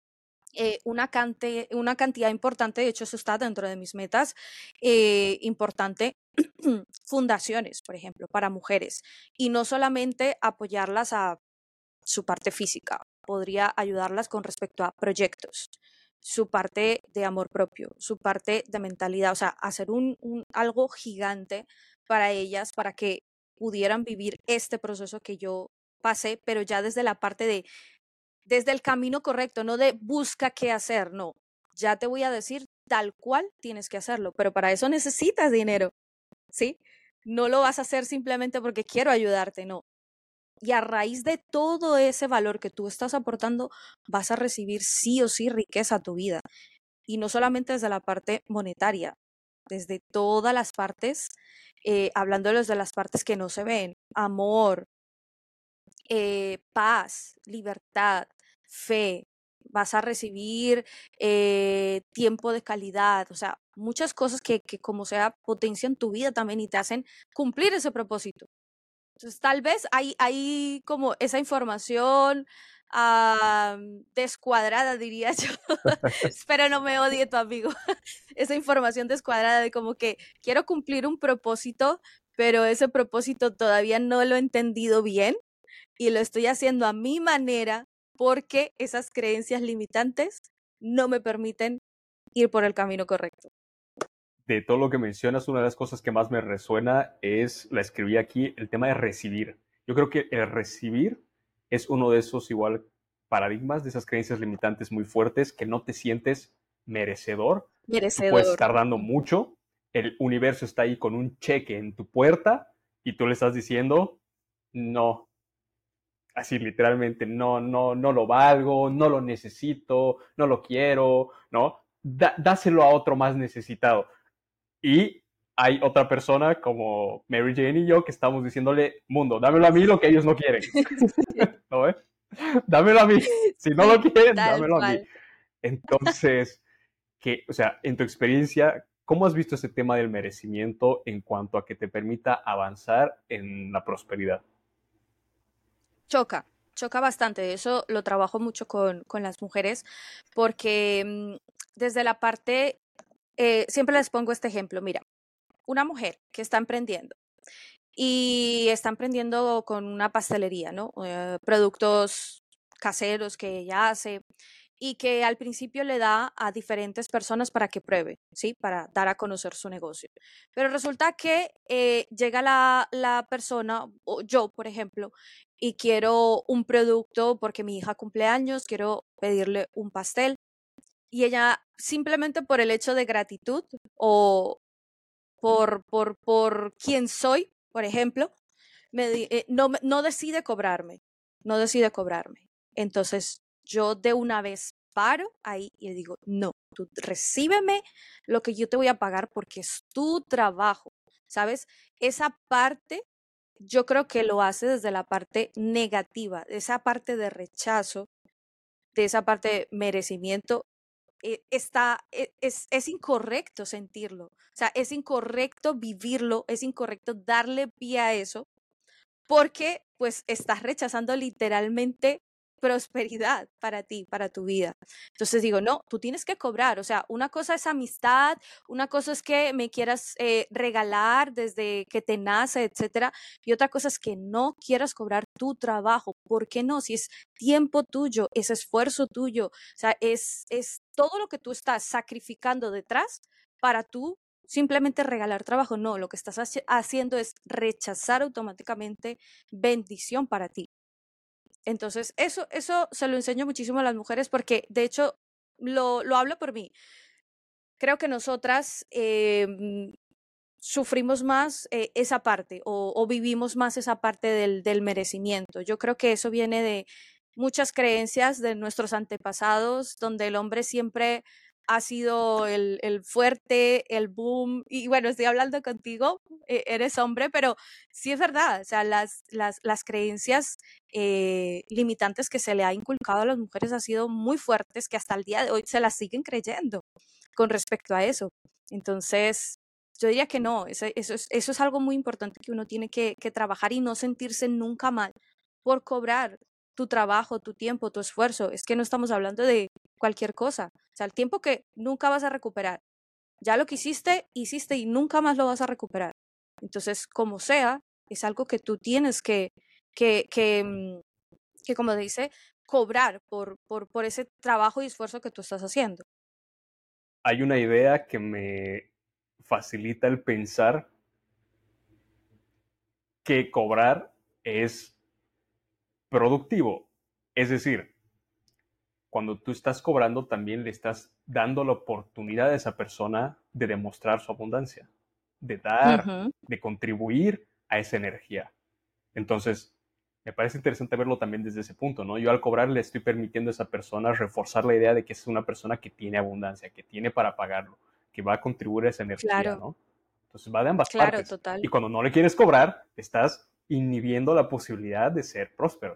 eh, una, cante, una cantidad importante, de hecho eso está dentro de mis metas, eh, importante, fundaciones, por ejemplo, para mujeres, y no solamente apoyarlas a su parte física, podría ayudarlas con respecto a proyectos, su parte de amor propio, su parte de mentalidad, o sea, hacer un, un algo gigante para ellas, para que pudieran vivir este proceso que yo pasé, pero ya desde la parte de, desde el camino correcto, no de busca qué hacer, no, ya te voy a decir tal cual tienes que hacerlo, pero para eso necesitas dinero, ¿sí? No lo vas a hacer simplemente porque quiero ayudarte, no. Y a raíz de todo ese valor que tú estás aportando, vas a recibir sí o sí riqueza a tu vida. Y no solamente desde la parte monetaria, desde todas las partes, eh, hablando desde las partes que no se ven, amor, eh, paz, libertad, fe, vas a recibir eh, tiempo de calidad, o sea, muchas cosas que, que como sea potencian tu vida también y te hacen cumplir ese propósito. Entonces, tal vez hay, hay como esa información ah, descuadrada, diría yo. Espero no me odie tu amigo. Esa información descuadrada de como que quiero cumplir un propósito, pero ese propósito todavía no lo he entendido bien y lo estoy haciendo a mi manera porque esas creencias limitantes no me permiten ir por el camino correcto. De todo lo que mencionas, una de las cosas que más me resuena es, la escribí aquí, el tema de recibir. Yo creo que el recibir es uno de esos igual paradigmas, de esas creencias limitantes muy fuertes, que no te sientes merecedor. Tú puedes Merecedor. estar dando mucho, el universo está ahí con un cheque en tu puerta y tú le estás diciendo, no, así literalmente, no, no, no lo valgo, no lo necesito, no lo quiero, ¿no? Da, dáselo a otro más necesitado. Y hay otra persona como Mary Jane y yo que estamos diciéndole, mundo, dámelo a mí lo que ellos no quieren. ¿No ves? Dámelo a mí. Si no lo Sí, quieren, tal dámelo a mí. cual. Entonces, que, o sea, en tu experiencia, ¿cómo has visto ese tema del merecimiento en cuanto a que te permita avanzar en la prosperidad? Choca, choca bastante. Eso lo trabajo mucho con, con las mujeres porque mm, desde la parte, eh, siempre les pongo este ejemplo. Mira, una mujer que está emprendiendo y está emprendiendo con una pastelería, ¿no? Eh, productos caseros que ella hace y que al principio le da a diferentes personas para que pruebe, ¿sí? Para dar a conocer su negocio. Pero resulta que eh, llega la, la persona, o yo, por ejemplo, y quiero un producto porque mi hija cumple años, quiero pedirle un pastel. Y ella, simplemente por el hecho de gratitud o por, por, por quién soy, por ejemplo, me di- eh, no, me- no decide cobrarme, no decide cobrarme. Entonces yo de una vez paro ahí y le digo, no, tú recíbeme lo que yo te voy a pagar porque es tu trabajo, ¿sabes? Esa parte yo creo que lo hace desde la parte negativa, esa parte de rechazo, de esa parte de merecimiento, eh, está, e- es, es incorrecto sentirlo, o sea, es incorrecto vivirlo, es incorrecto darle pie a eso porque pues estás rechazando literalmente prosperidad para ti, para tu vida. Entonces digo, no, tú tienes que cobrar, o sea, una cosa es amistad, una cosa es que me quieras eh, regalar desde que te nace, etcétera, y otra cosa es que no quieras cobrar tu trabajo. ¿Por qué no? Si es tiempo tuyo, es esfuerzo tuyo, o sea, es, es todo lo que tú estás sacrificando detrás para tú simplemente regalar trabajo. No, lo que estás haci- haciendo es rechazar automáticamente bendición para ti. Entonces, eso, eso se lo enseño muchísimo a las mujeres porque, de hecho, lo, lo hablo por mí. Creo que nosotras eh, mm, sufrimos más eh, esa parte o, o vivimos más esa parte del, del merecimiento. Yo creo que eso viene de muchas creencias de nuestros antepasados, donde el hombre siempre ha sido el, el fuerte, el boom, y bueno, estoy hablando contigo, eh, eres hombre, pero sí es verdad, o sea, las, las, las creencias eh, limitantes que se le ha inculcado a las mujeres han sido muy fuertes, que hasta el día de hoy se las siguen creyendo con respecto a eso. Entonces, yo diría que no, eso, eso, es, eso es algo muy importante que uno tiene que, que trabajar y no sentirse nunca mal por cobrar tu trabajo, tu tiempo, tu esfuerzo. Es que no estamos hablando de cualquier cosa. O sea, el tiempo que nunca vas a recuperar. Ya lo que hiciste, hiciste y nunca más lo vas a recuperar. Entonces, como sea, es algo que tú tienes que, que, que, mm, que como dice, cobrar por, por, por ese trabajo y esfuerzo que tú estás haciendo. Hay una idea que me facilita el pensar que cobrar es productivo. Es decir, cuando tú estás cobrando también le estás dando la oportunidad a esa persona de demostrar su abundancia, de dar, Ujú. de contribuir a esa energía. Entonces, me parece interesante verlo también desde ese punto, ¿no? Yo al cobrar le estoy permitiendo a esa persona reforzar la idea de que es una persona que tiene abundancia, que tiene para pagarlo, que va a contribuir a esa energía, Claro, ¿no? Entonces va de ambas claro, partes. total. Y cuando no le quieres cobrar, estás inhibiendo la posibilidad de ser próspero.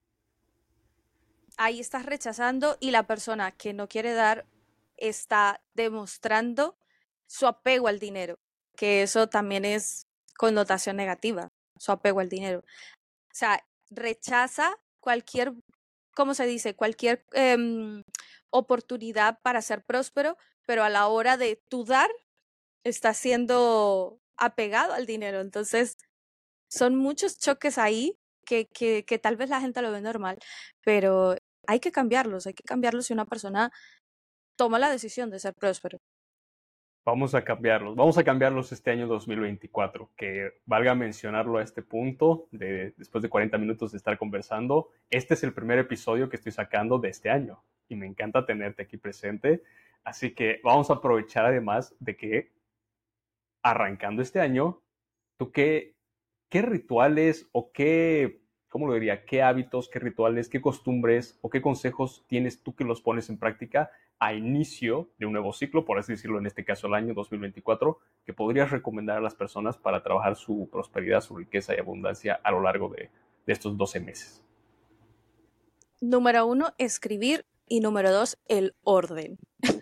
Ahí estás rechazando y la persona que no quiere dar está demostrando su apego al dinero, que eso también es connotación negativa, su apego al dinero. O sea, rechaza cualquier, ¿cómo se dice? Cualquier em, oportunidad para ser próspero, pero a la hora de tú dar, está siendo apegado al dinero. Entonces, son muchos choques ahí que, que, que tal vez la gente lo ve normal, pero hay que cambiarlos, hay que cambiarlos si una persona toma la decisión de ser próspero. Vamos a cambiarlos, vamos a cambiarlos este año dos mil veinticuatro, que valga mencionarlo a este punto, de, después de cuarenta minutos de estar conversando, este es el primer episodio que estoy sacando de este año y me encanta tenerte aquí presente, así que vamos a aprovechar además de que arrancando este año, ¿tú qué, qué rituales o qué, cómo lo diría, qué hábitos, qué rituales, qué costumbres o qué consejos tienes tú que los pones en práctica a inicio de un nuevo ciclo, por así decirlo, en este caso el año dos mil veinticuatro, que podrías recomendar a las personas para trabajar su prosperidad, su riqueza y abundancia a lo largo de, de estos doce meses? Número uno, escribir y número dos, el orden.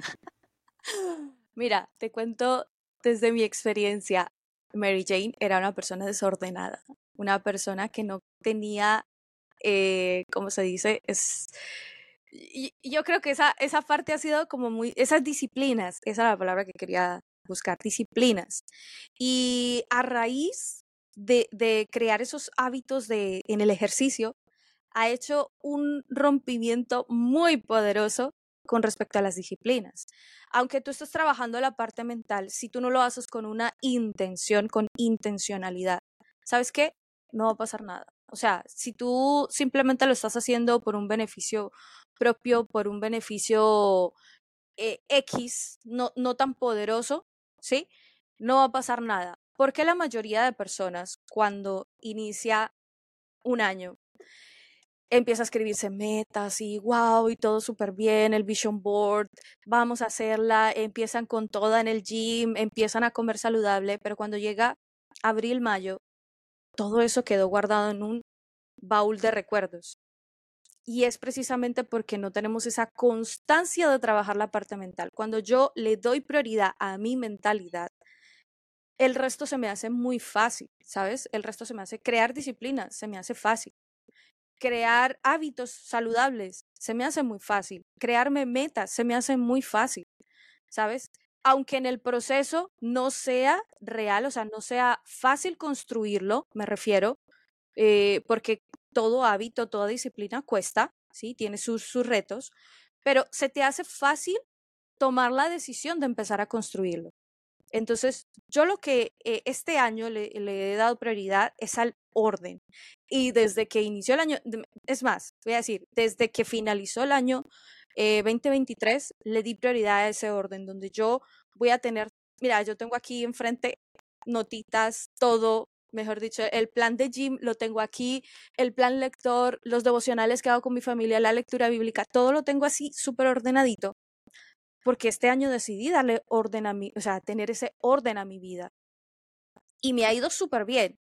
Mira, te cuento desde mi experiencia. Mary Jane era una persona desordenada, una persona que no tenía, eh, ¿cómo se dice? Es, y, y yo creo que esa, esa parte ha sido como muy, esas disciplinas, esa era la palabra que quería buscar, disciplinas. Y a raíz de, de crear esos hábitos de, en el ejercicio, ha hecho un rompimiento muy poderoso con respecto a las disciplinas. Aunque tú estés trabajando la parte mental, si tú no lo haces con una intención, con intencionalidad, ¿sabes qué? No va a pasar nada. O sea, si tú simplemente lo estás haciendo por un beneficio propio, por un beneficio eh, X, no, no tan poderoso, ¿sí? No va a pasar nada. Porque la mayoría de personas, cuando inicia un año, empieza a escribirse metas y wow, y todo súper bien, el vision board, vamos a hacerla, empiezan con toda en el gym, empiezan a comer saludable, pero cuando llega abril, mayo, todo eso quedó guardado en un baúl de recuerdos. Y es precisamente porque no tenemos esa constancia de trabajar la parte mental. Cuando yo le doy prioridad a mi mentalidad, el resto se me hace muy fácil, ¿sabes? El resto se me hace crear disciplina, se me hace fácil. Crear hábitos saludables se me hace muy fácil. Crearme metas se me hace muy fácil, ¿sabes? Aunque en el proceso no sea real, o sea, no sea fácil construirlo, me refiero, eh, porque todo hábito, toda disciplina cuesta, ¿sí? Tiene sus, sus retos, pero se te hace fácil tomar la decisión de empezar a construirlo. Entonces, yo lo que eh, este año le, le he dado prioridad es al orden. Y desde que inició el año, es más, voy a decir, desde que finalizó el año eh, veinte veintitrés, le di prioridad a ese orden, donde yo voy a tener, mira, yo tengo aquí enfrente notitas, todo, mejor dicho, el plan de gym lo tengo aquí, el plan lector, los devocionales que hago con mi familia, la lectura bíblica, todo lo tengo así súper ordenadito porque este año decidí darle orden a mi, o sea, tener ese orden a mi vida. Y me ha ido súper bien.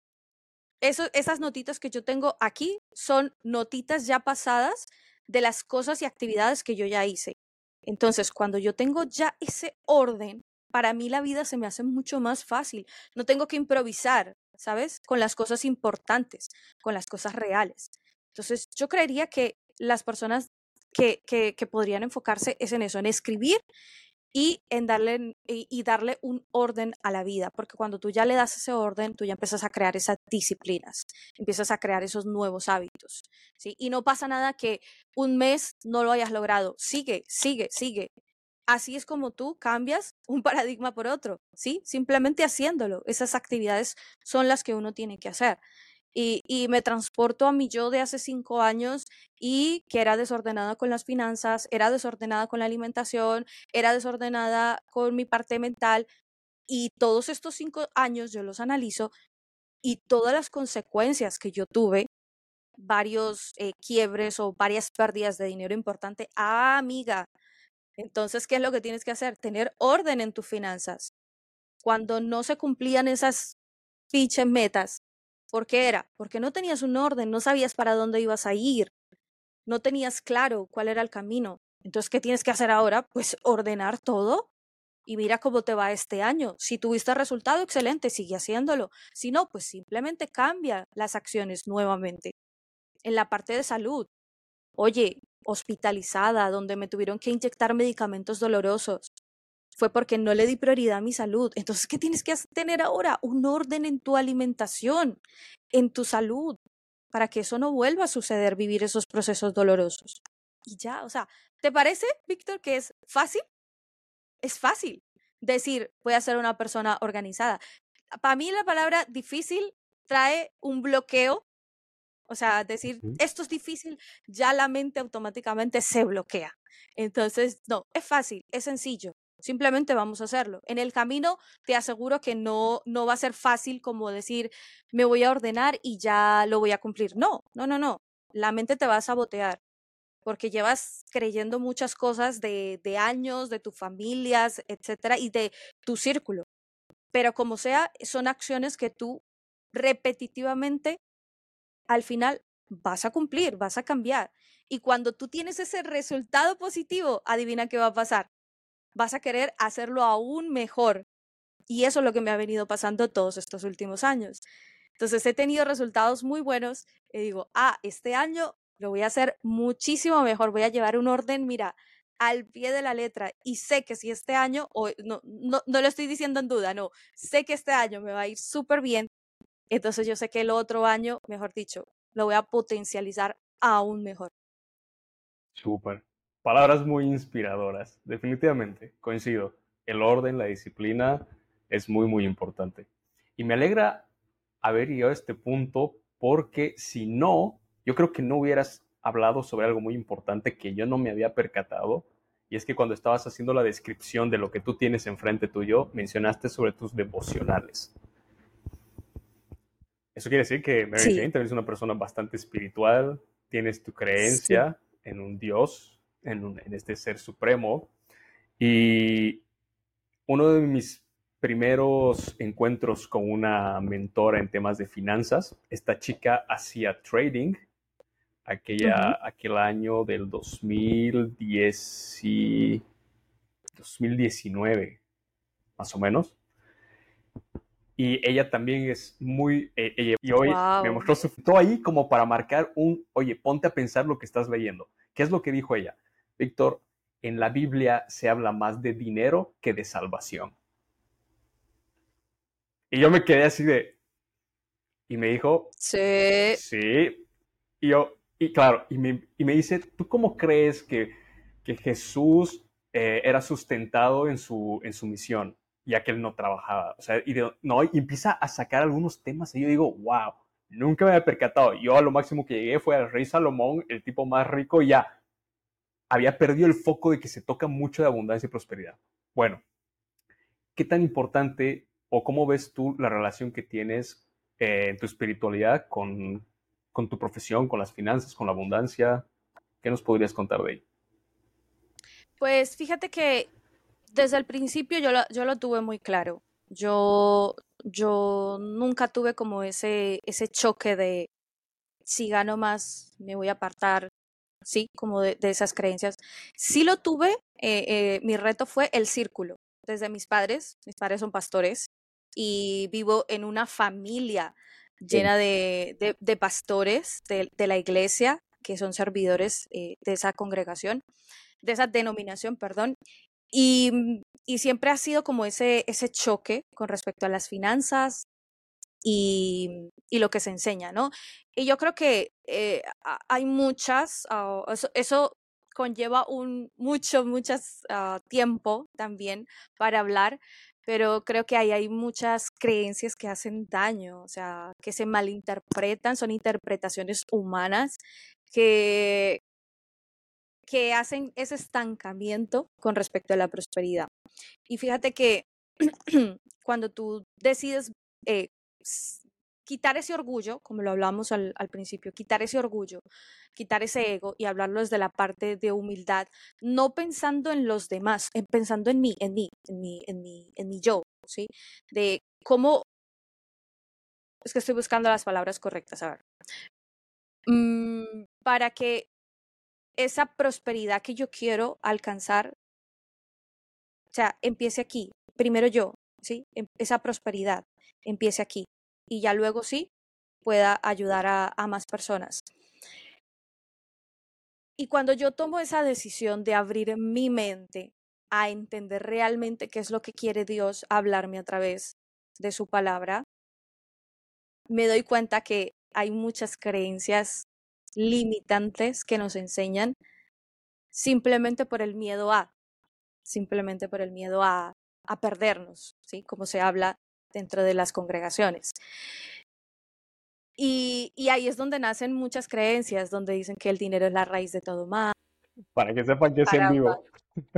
Eso, esas notitas que yo tengo aquí son notitas ya pasadas de las cosas y actividades que yo ya hice. Entonces, cuando yo tengo ya ese orden, para mí la vida se me hace mucho más fácil. No tengo que improvisar, ¿sabes? Con las cosas importantes, con las cosas reales. Entonces, yo creería que las personas que, que, que podrían enfocarse es en eso, en escribir y en darle, y, y darle un orden a la vida, porque cuando tú ya le das ese orden, tú ya empiezas a crear esas disciplinas, empiezas a crear esos nuevos hábitos, ¿sí? Y no pasa nada que un mes no lo hayas logrado, sigue, sigue, sigue. Así es como tú cambias un paradigma por otro, ¿sí? Simplemente haciéndolo. Esas actividades son las que uno tiene que hacer. Y, y me transporto a mi yo de hace cinco años y que era desordenada con las finanzas, era desordenada con la alimentación, era desordenada con mi parte mental. Y todos estos cinco años yo los analizo y todas las consecuencias que yo tuve, varios eh, quiebres o varias pérdidas de dinero importante. Ah, amiga, entonces, ¿qué es lo que tienes que hacer? Tener orden en tus finanzas. Cuando no se cumplían esas pinches metas, ¿por qué era? Porque no tenías un orden, no sabías para dónde ibas a ir, no tenías claro cuál era el camino. Entonces, ¿qué tienes que hacer ahora? Pues ordenar todo y mira cómo te va este año. Si tuviste resultado, excelente, sigue haciéndolo. Si no, pues simplemente cambia las acciones nuevamente. En la parte de salud, oye, hospitalizada, donde me tuvieron que inyectar medicamentos dolorosos, fue porque no le di prioridad a mi salud. Entonces, ¿qué tienes que tener ahora? Un orden en tu alimentación, en tu salud, para que eso no vuelva a suceder, vivir esos procesos dolorosos. Y ya, o sea, ¿te parece, Víctor, que es fácil? Es fácil decir, voy a ser una persona organizada. Para mí la palabra difícil trae un bloqueo, o sea, decir, Ujú. esto es difícil, ya la mente automáticamente se bloquea. Entonces, no, es fácil, es sencillo. Simplemente vamos a hacerlo. En el camino te aseguro que no, no va a ser fácil como decir, me voy a ordenar y ya lo voy a cumplir. No, no, no, no. La mente te va a sabotear porque llevas creyendo muchas cosas de, de años, de tus familias, etcétera, y de tu círculo. Pero como sea, son acciones que tú repetitivamente al final vas a cumplir, vas a cambiar. Y cuando tú tienes ese resultado positivo, adivina qué va a pasar. Vas a querer hacerlo aún mejor. Y eso es lo que me ha venido pasando todos estos últimos años. Entonces he tenido resultados muy buenos y digo, ah, este año lo voy a hacer muchísimo mejor, voy a llevar un orden, mira, al pie de la letra. Y sé que si este año, o no, no, no lo estoy diciendo en duda, no, sé que este año me va a ir súper bien, entonces yo sé que el otro año, mejor dicho, lo voy a potencializar aún mejor. Súper. Palabras muy inspiradoras, definitivamente, coincido. El orden, la disciplina es muy, muy importante. Y me alegra haber llegado a este punto porque si no, yo creo que no hubieras hablado sobre algo muy importante que yo no me había percatado. Y es que cuando estabas haciendo la descripción de lo que tú tienes enfrente tuyo, mencionaste sobre tus devocionales. Eso quiere decir que Mary Sí, Jane también es una persona bastante espiritual, tienes tu sí. creencia en un Dios, en, un, en este ser supremo. Y uno de mis primeros encuentros con una mentora en temas de finanzas, esta chica hacía trading Ujú. aquella, aquel año del dos mil diez y dos mil diecinueve, más o menos. Y ella también es muy, eh, ella, y hoy me Wow. mostró su foto ahí como para marcar un, oye, ponte a pensar lo que estás leyendo. ¿Qué es lo que dijo ella? Víctor, en la Biblia se habla más de dinero que de salvación. Y yo me quedé así de, y me dijo, Sí. sí, y yo, y claro, y me, y me dice, ¿tú cómo crees que, que Jesús eh, era sustentado en su, en su misión, ya que él no trabajaba? O sea, y, de, no, y empieza a sacar algunos temas y yo digo, wow, nunca me había percatado. Yo a lo máximo que llegué fue al rey Salomón, el tipo más rico, y ya había perdido el foco de que se toca mucho de abundancia y prosperidad. Bueno, ¿qué tan importante o cómo ves tú la relación que tienes eh, en tu espiritualidad con, con tu profesión, con las finanzas, con la abundancia? ¿Qué nos podrías contar de ahí? Pues fíjate que desde el principio yo lo, yo lo tuve muy claro. Yo, yo nunca tuve como ese, ese choque de si gano más, me voy a apartar, sí, como de, de esas creencias. Sí lo tuve, eh, eh, mi reto fue el círculo. Desde mis padres, mis padres son pastores y vivo en una familia llena de, de, de pastores de, de, la iglesia, que son servidores eh, de esa congregación, de esa denominación, perdón. Y, y siempre ha sido como ese, ese choque con respecto a las finanzas y, y lo que se enseña, ¿no? Y yo creo que eh, a- hay muchas, ah, eso, eso conlleva un mucho, muchas ah, tiempo también para hablar, pero creo que ahí hay muchas creencias que hacen daño, o sea, que se malinterpretan, son interpretaciones humanas que, que hacen ese estancamiento con respecto a la prosperidad. Y fíjate que cuando tú decides eh, s- quitar ese orgullo, como lo hablamos al, al principio, quitar ese orgullo, quitar ese ego y hablarlo desde la parte de humildad, no pensando en los demás, en- pensando en mí, en mí, en mí, en mí, en mi yo, ¿sí? De cómo, es que estoy buscando las palabras correctas, a ver. Mm, para que esa prosperidad que yo quiero alcanzar, o sea, empiece aquí, primero yo, ¿sí? Em- Esa prosperidad empiece aquí y ya luego sí pueda ayudar a, a más personas. Y cuando yo tomo esa decisión de abrir mi mente a entender realmente qué es lo que quiere Dios hablarme a través de su palabra, me doy cuenta que hay muchas creencias limitantes que nos enseñan simplemente por el miedo a, simplemente por el miedo a, a perdernos, ¿sí? Como se habla dentro de las congregaciones. Y, y ahí es donde nacen muchas creencias, donde dicen que el dinero es la raíz de todo mal. Para que sepan que es en Caramba, vivo.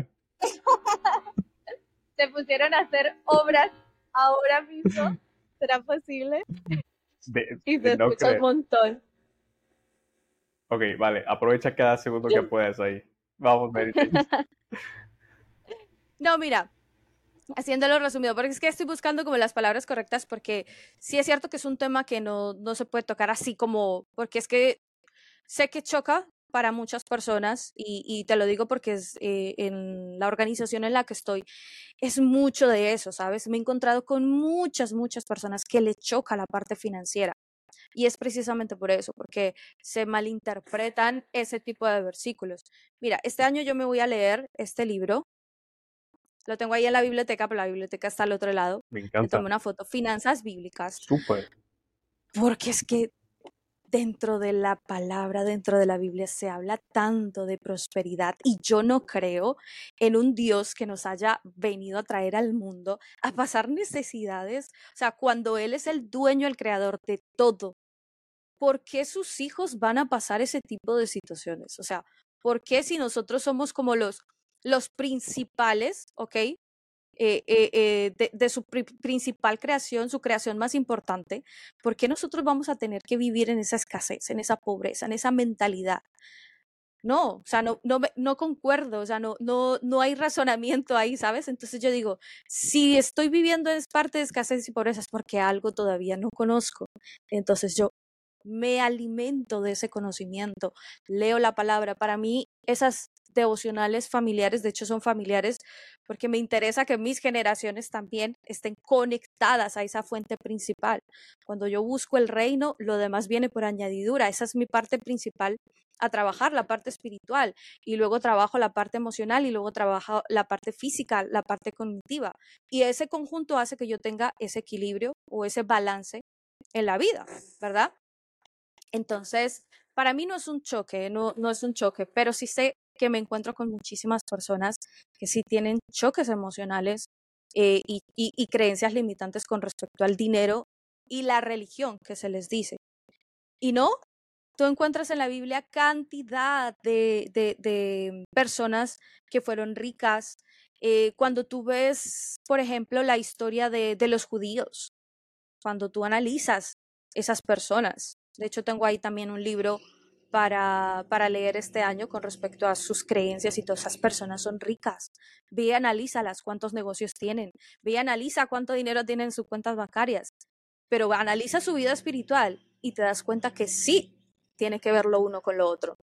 se pusieron a hacer obras ahora mismo. ¿Será posible? De, Y de se no escucha un creer. montón. Ok, vale, aprovecha cada segundo que puedas ahí. Vamos, Mary Jane. No, mira, haciéndolo resumido, porque es que estoy buscando como las palabras correctas, porque sí es cierto que es un tema que no, no se puede tocar así como, porque es que sé que choca para muchas personas y, y te lo digo porque es, eh, en la organización en la que estoy es mucho de eso, ¿sabes? Me he encontrado con muchas, muchas personas que le choca la parte financiera y es precisamente por eso, porque se malinterpretan ese tipo de versículos. Mira, este año yo me voy a leer este libro, lo tengo ahí en la biblioteca, pero la biblioteca está al otro lado. Me Le tomé encanta. una foto, Finanzas Bíblicas, Súper. porque es que dentro de la palabra, dentro de la Biblia, se habla tanto de prosperidad y yo no creo en un Dios que nos haya venido a traer al mundo a pasar necesidades. O sea, cuando Él es el dueño, el creador de todo, ¿por qué sus hijos van a pasar ese tipo de situaciones? O sea, ¿por qué si nosotros somos como los, los principales, ¿ok? eh, eh, eh, de, de, su pri principal creación, su creación más importante, ¿por qué nosotros vamos a tener que vivir en esa escasez, en esa pobreza, en esa mentalidad? No, o sea, no, no, no concuerdo, o sea, no, no, no hay razonamiento ahí, ¿sabes? Entonces yo digo, si estoy viviendo en parte de escasez y pobreza es porque algo todavía no conozco. Entonces yo me alimento de ese conocimiento, leo la palabra. Para mí, esas devocionales familiares, de hecho son familiares, porque me interesa que mis generaciones también estén conectadas a esa fuente principal. Cuando yo busco el reino, lo demás viene por añadidura. Esa es mi parte principal a trabajar, la parte espiritual, y luego trabajo la parte emocional y luego trabajo la parte física, la parte cognitiva. Y ese conjunto hace que yo tenga ese equilibrio o ese balance en la vida, ¿verdad? Entonces, para mí no es un choque, no, no es un choque, pero sí sé que me encuentro con muchísimas personas que sí tienen choques emocionales eh, y, y, y creencias limitantes con respecto al dinero y la religión que se les dice. Y no, tú encuentras en la Biblia cantidad de, de, de personas que fueron ricas. Eh, cuando tú ves, por ejemplo, la historia de, de los judíos, cuando tú analizas esas personas. De hecho, tengo ahí también un libro para, para leer este año con respecto a sus creencias y todas esas personas son ricas. Ve y analízalas, cuántos negocios tienen. Ve y analiza cuánto dinero tienen en sus cuentas bancarias. Pero analiza su vida espiritual y te das cuenta que sí tiene que ver lo uno con lo otro.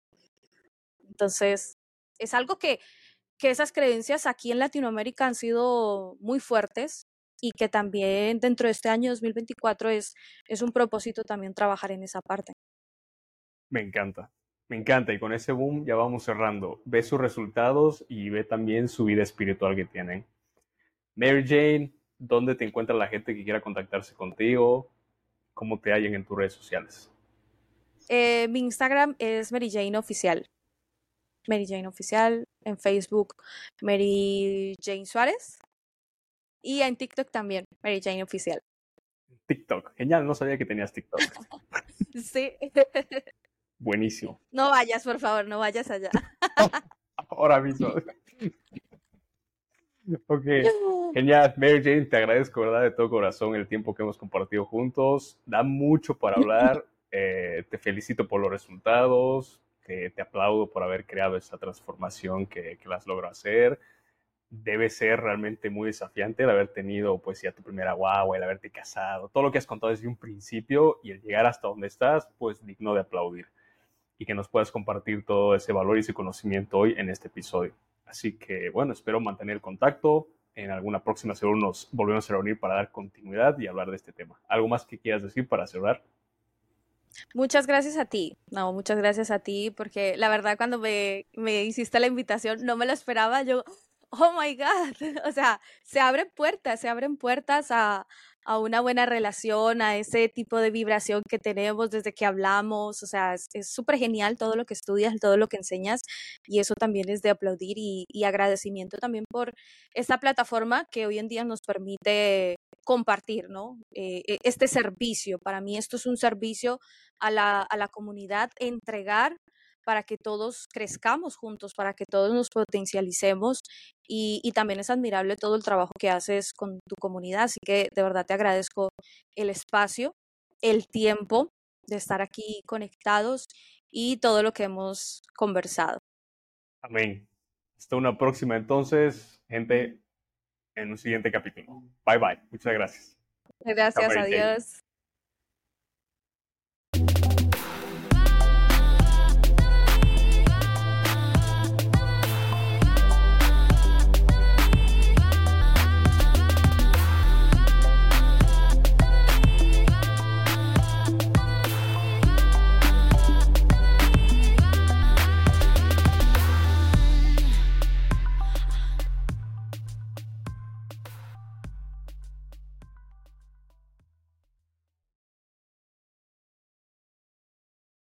Entonces, es algo que, que esas creencias aquí en Latinoamérica han sido muy fuertes y que también dentro de este año dos mil veinticuatro es, es un propósito también trabajar en esa parte. Me encanta. Me encanta y con ese boom ya vamos cerrando. Ve sus resultados y ve también su vida espiritual que tienen. Mary Jane, ¿dónde te encuentra la gente que quiera contactarse contigo? ¿Cómo te hallan en tus redes sociales? Eh, mi Instagram es Mary Jane Oficial. Mary Jane Oficial. En Facebook, Mary Jane Suárez. Y en TikTok también, Mary Jane Oficial. TikTok. Genial, no sabía que tenías TikTok. Sí. Buenísimo. No vayas, por favor, no vayas allá. Ahora mismo. Ok. Genial, Mary Jane, te agradezco, ¿verdad? De todo corazón el tiempo que hemos compartido juntos. Da mucho para hablar. Eh, te felicito por los resultados. Te, te aplaudo por haber creado esa transformación que, que las logró hacer. Debe ser realmente muy desafiante el haber tenido, pues, ya tu primera guagua, el haberte casado, todo lo que has contado desde un principio y el llegar hasta donde estás, pues, digno de aplaudir. Y que nos puedas compartir todo ese valor y ese conocimiento hoy en este episodio. Así que, bueno, espero mantener el contacto. En alguna próxima seguro nos volvemos a reunir para dar continuidad y hablar de este tema. ¿Algo más que quieras decir para cerrar? Muchas gracias a ti, no, muchas gracias a ti, porque la verdad cuando me, me hiciste la invitación no me lo esperaba, yo, oh my God, o sea, se abren puertas, se abren puertas a, a una buena relación, a ese tipo de vibración que tenemos desde que hablamos, o sea, es es súper genial todo lo que estudias, todo lo que enseñas, y eso también es de aplaudir y, y agradecimiento también por esta plataforma que hoy en día nos permite compartir, ¿no? Eh, e- este servicio, para mí esto es un servicio a la, a la comunidad, entregar para que todos crezcamos juntos, para que todos nos potencialicemos y, y también es admirable todo el trabajo que haces con tu comunidad, así que de verdad te agradezco el espacio, el tiempo de estar aquí conectados y todo lo que hemos conversado. Amén. Hasta una próxima entonces, gente, en un siguiente capítulo. Bye bye. Muchas gracias. Chao, Gracias a Mary Jane. Dios.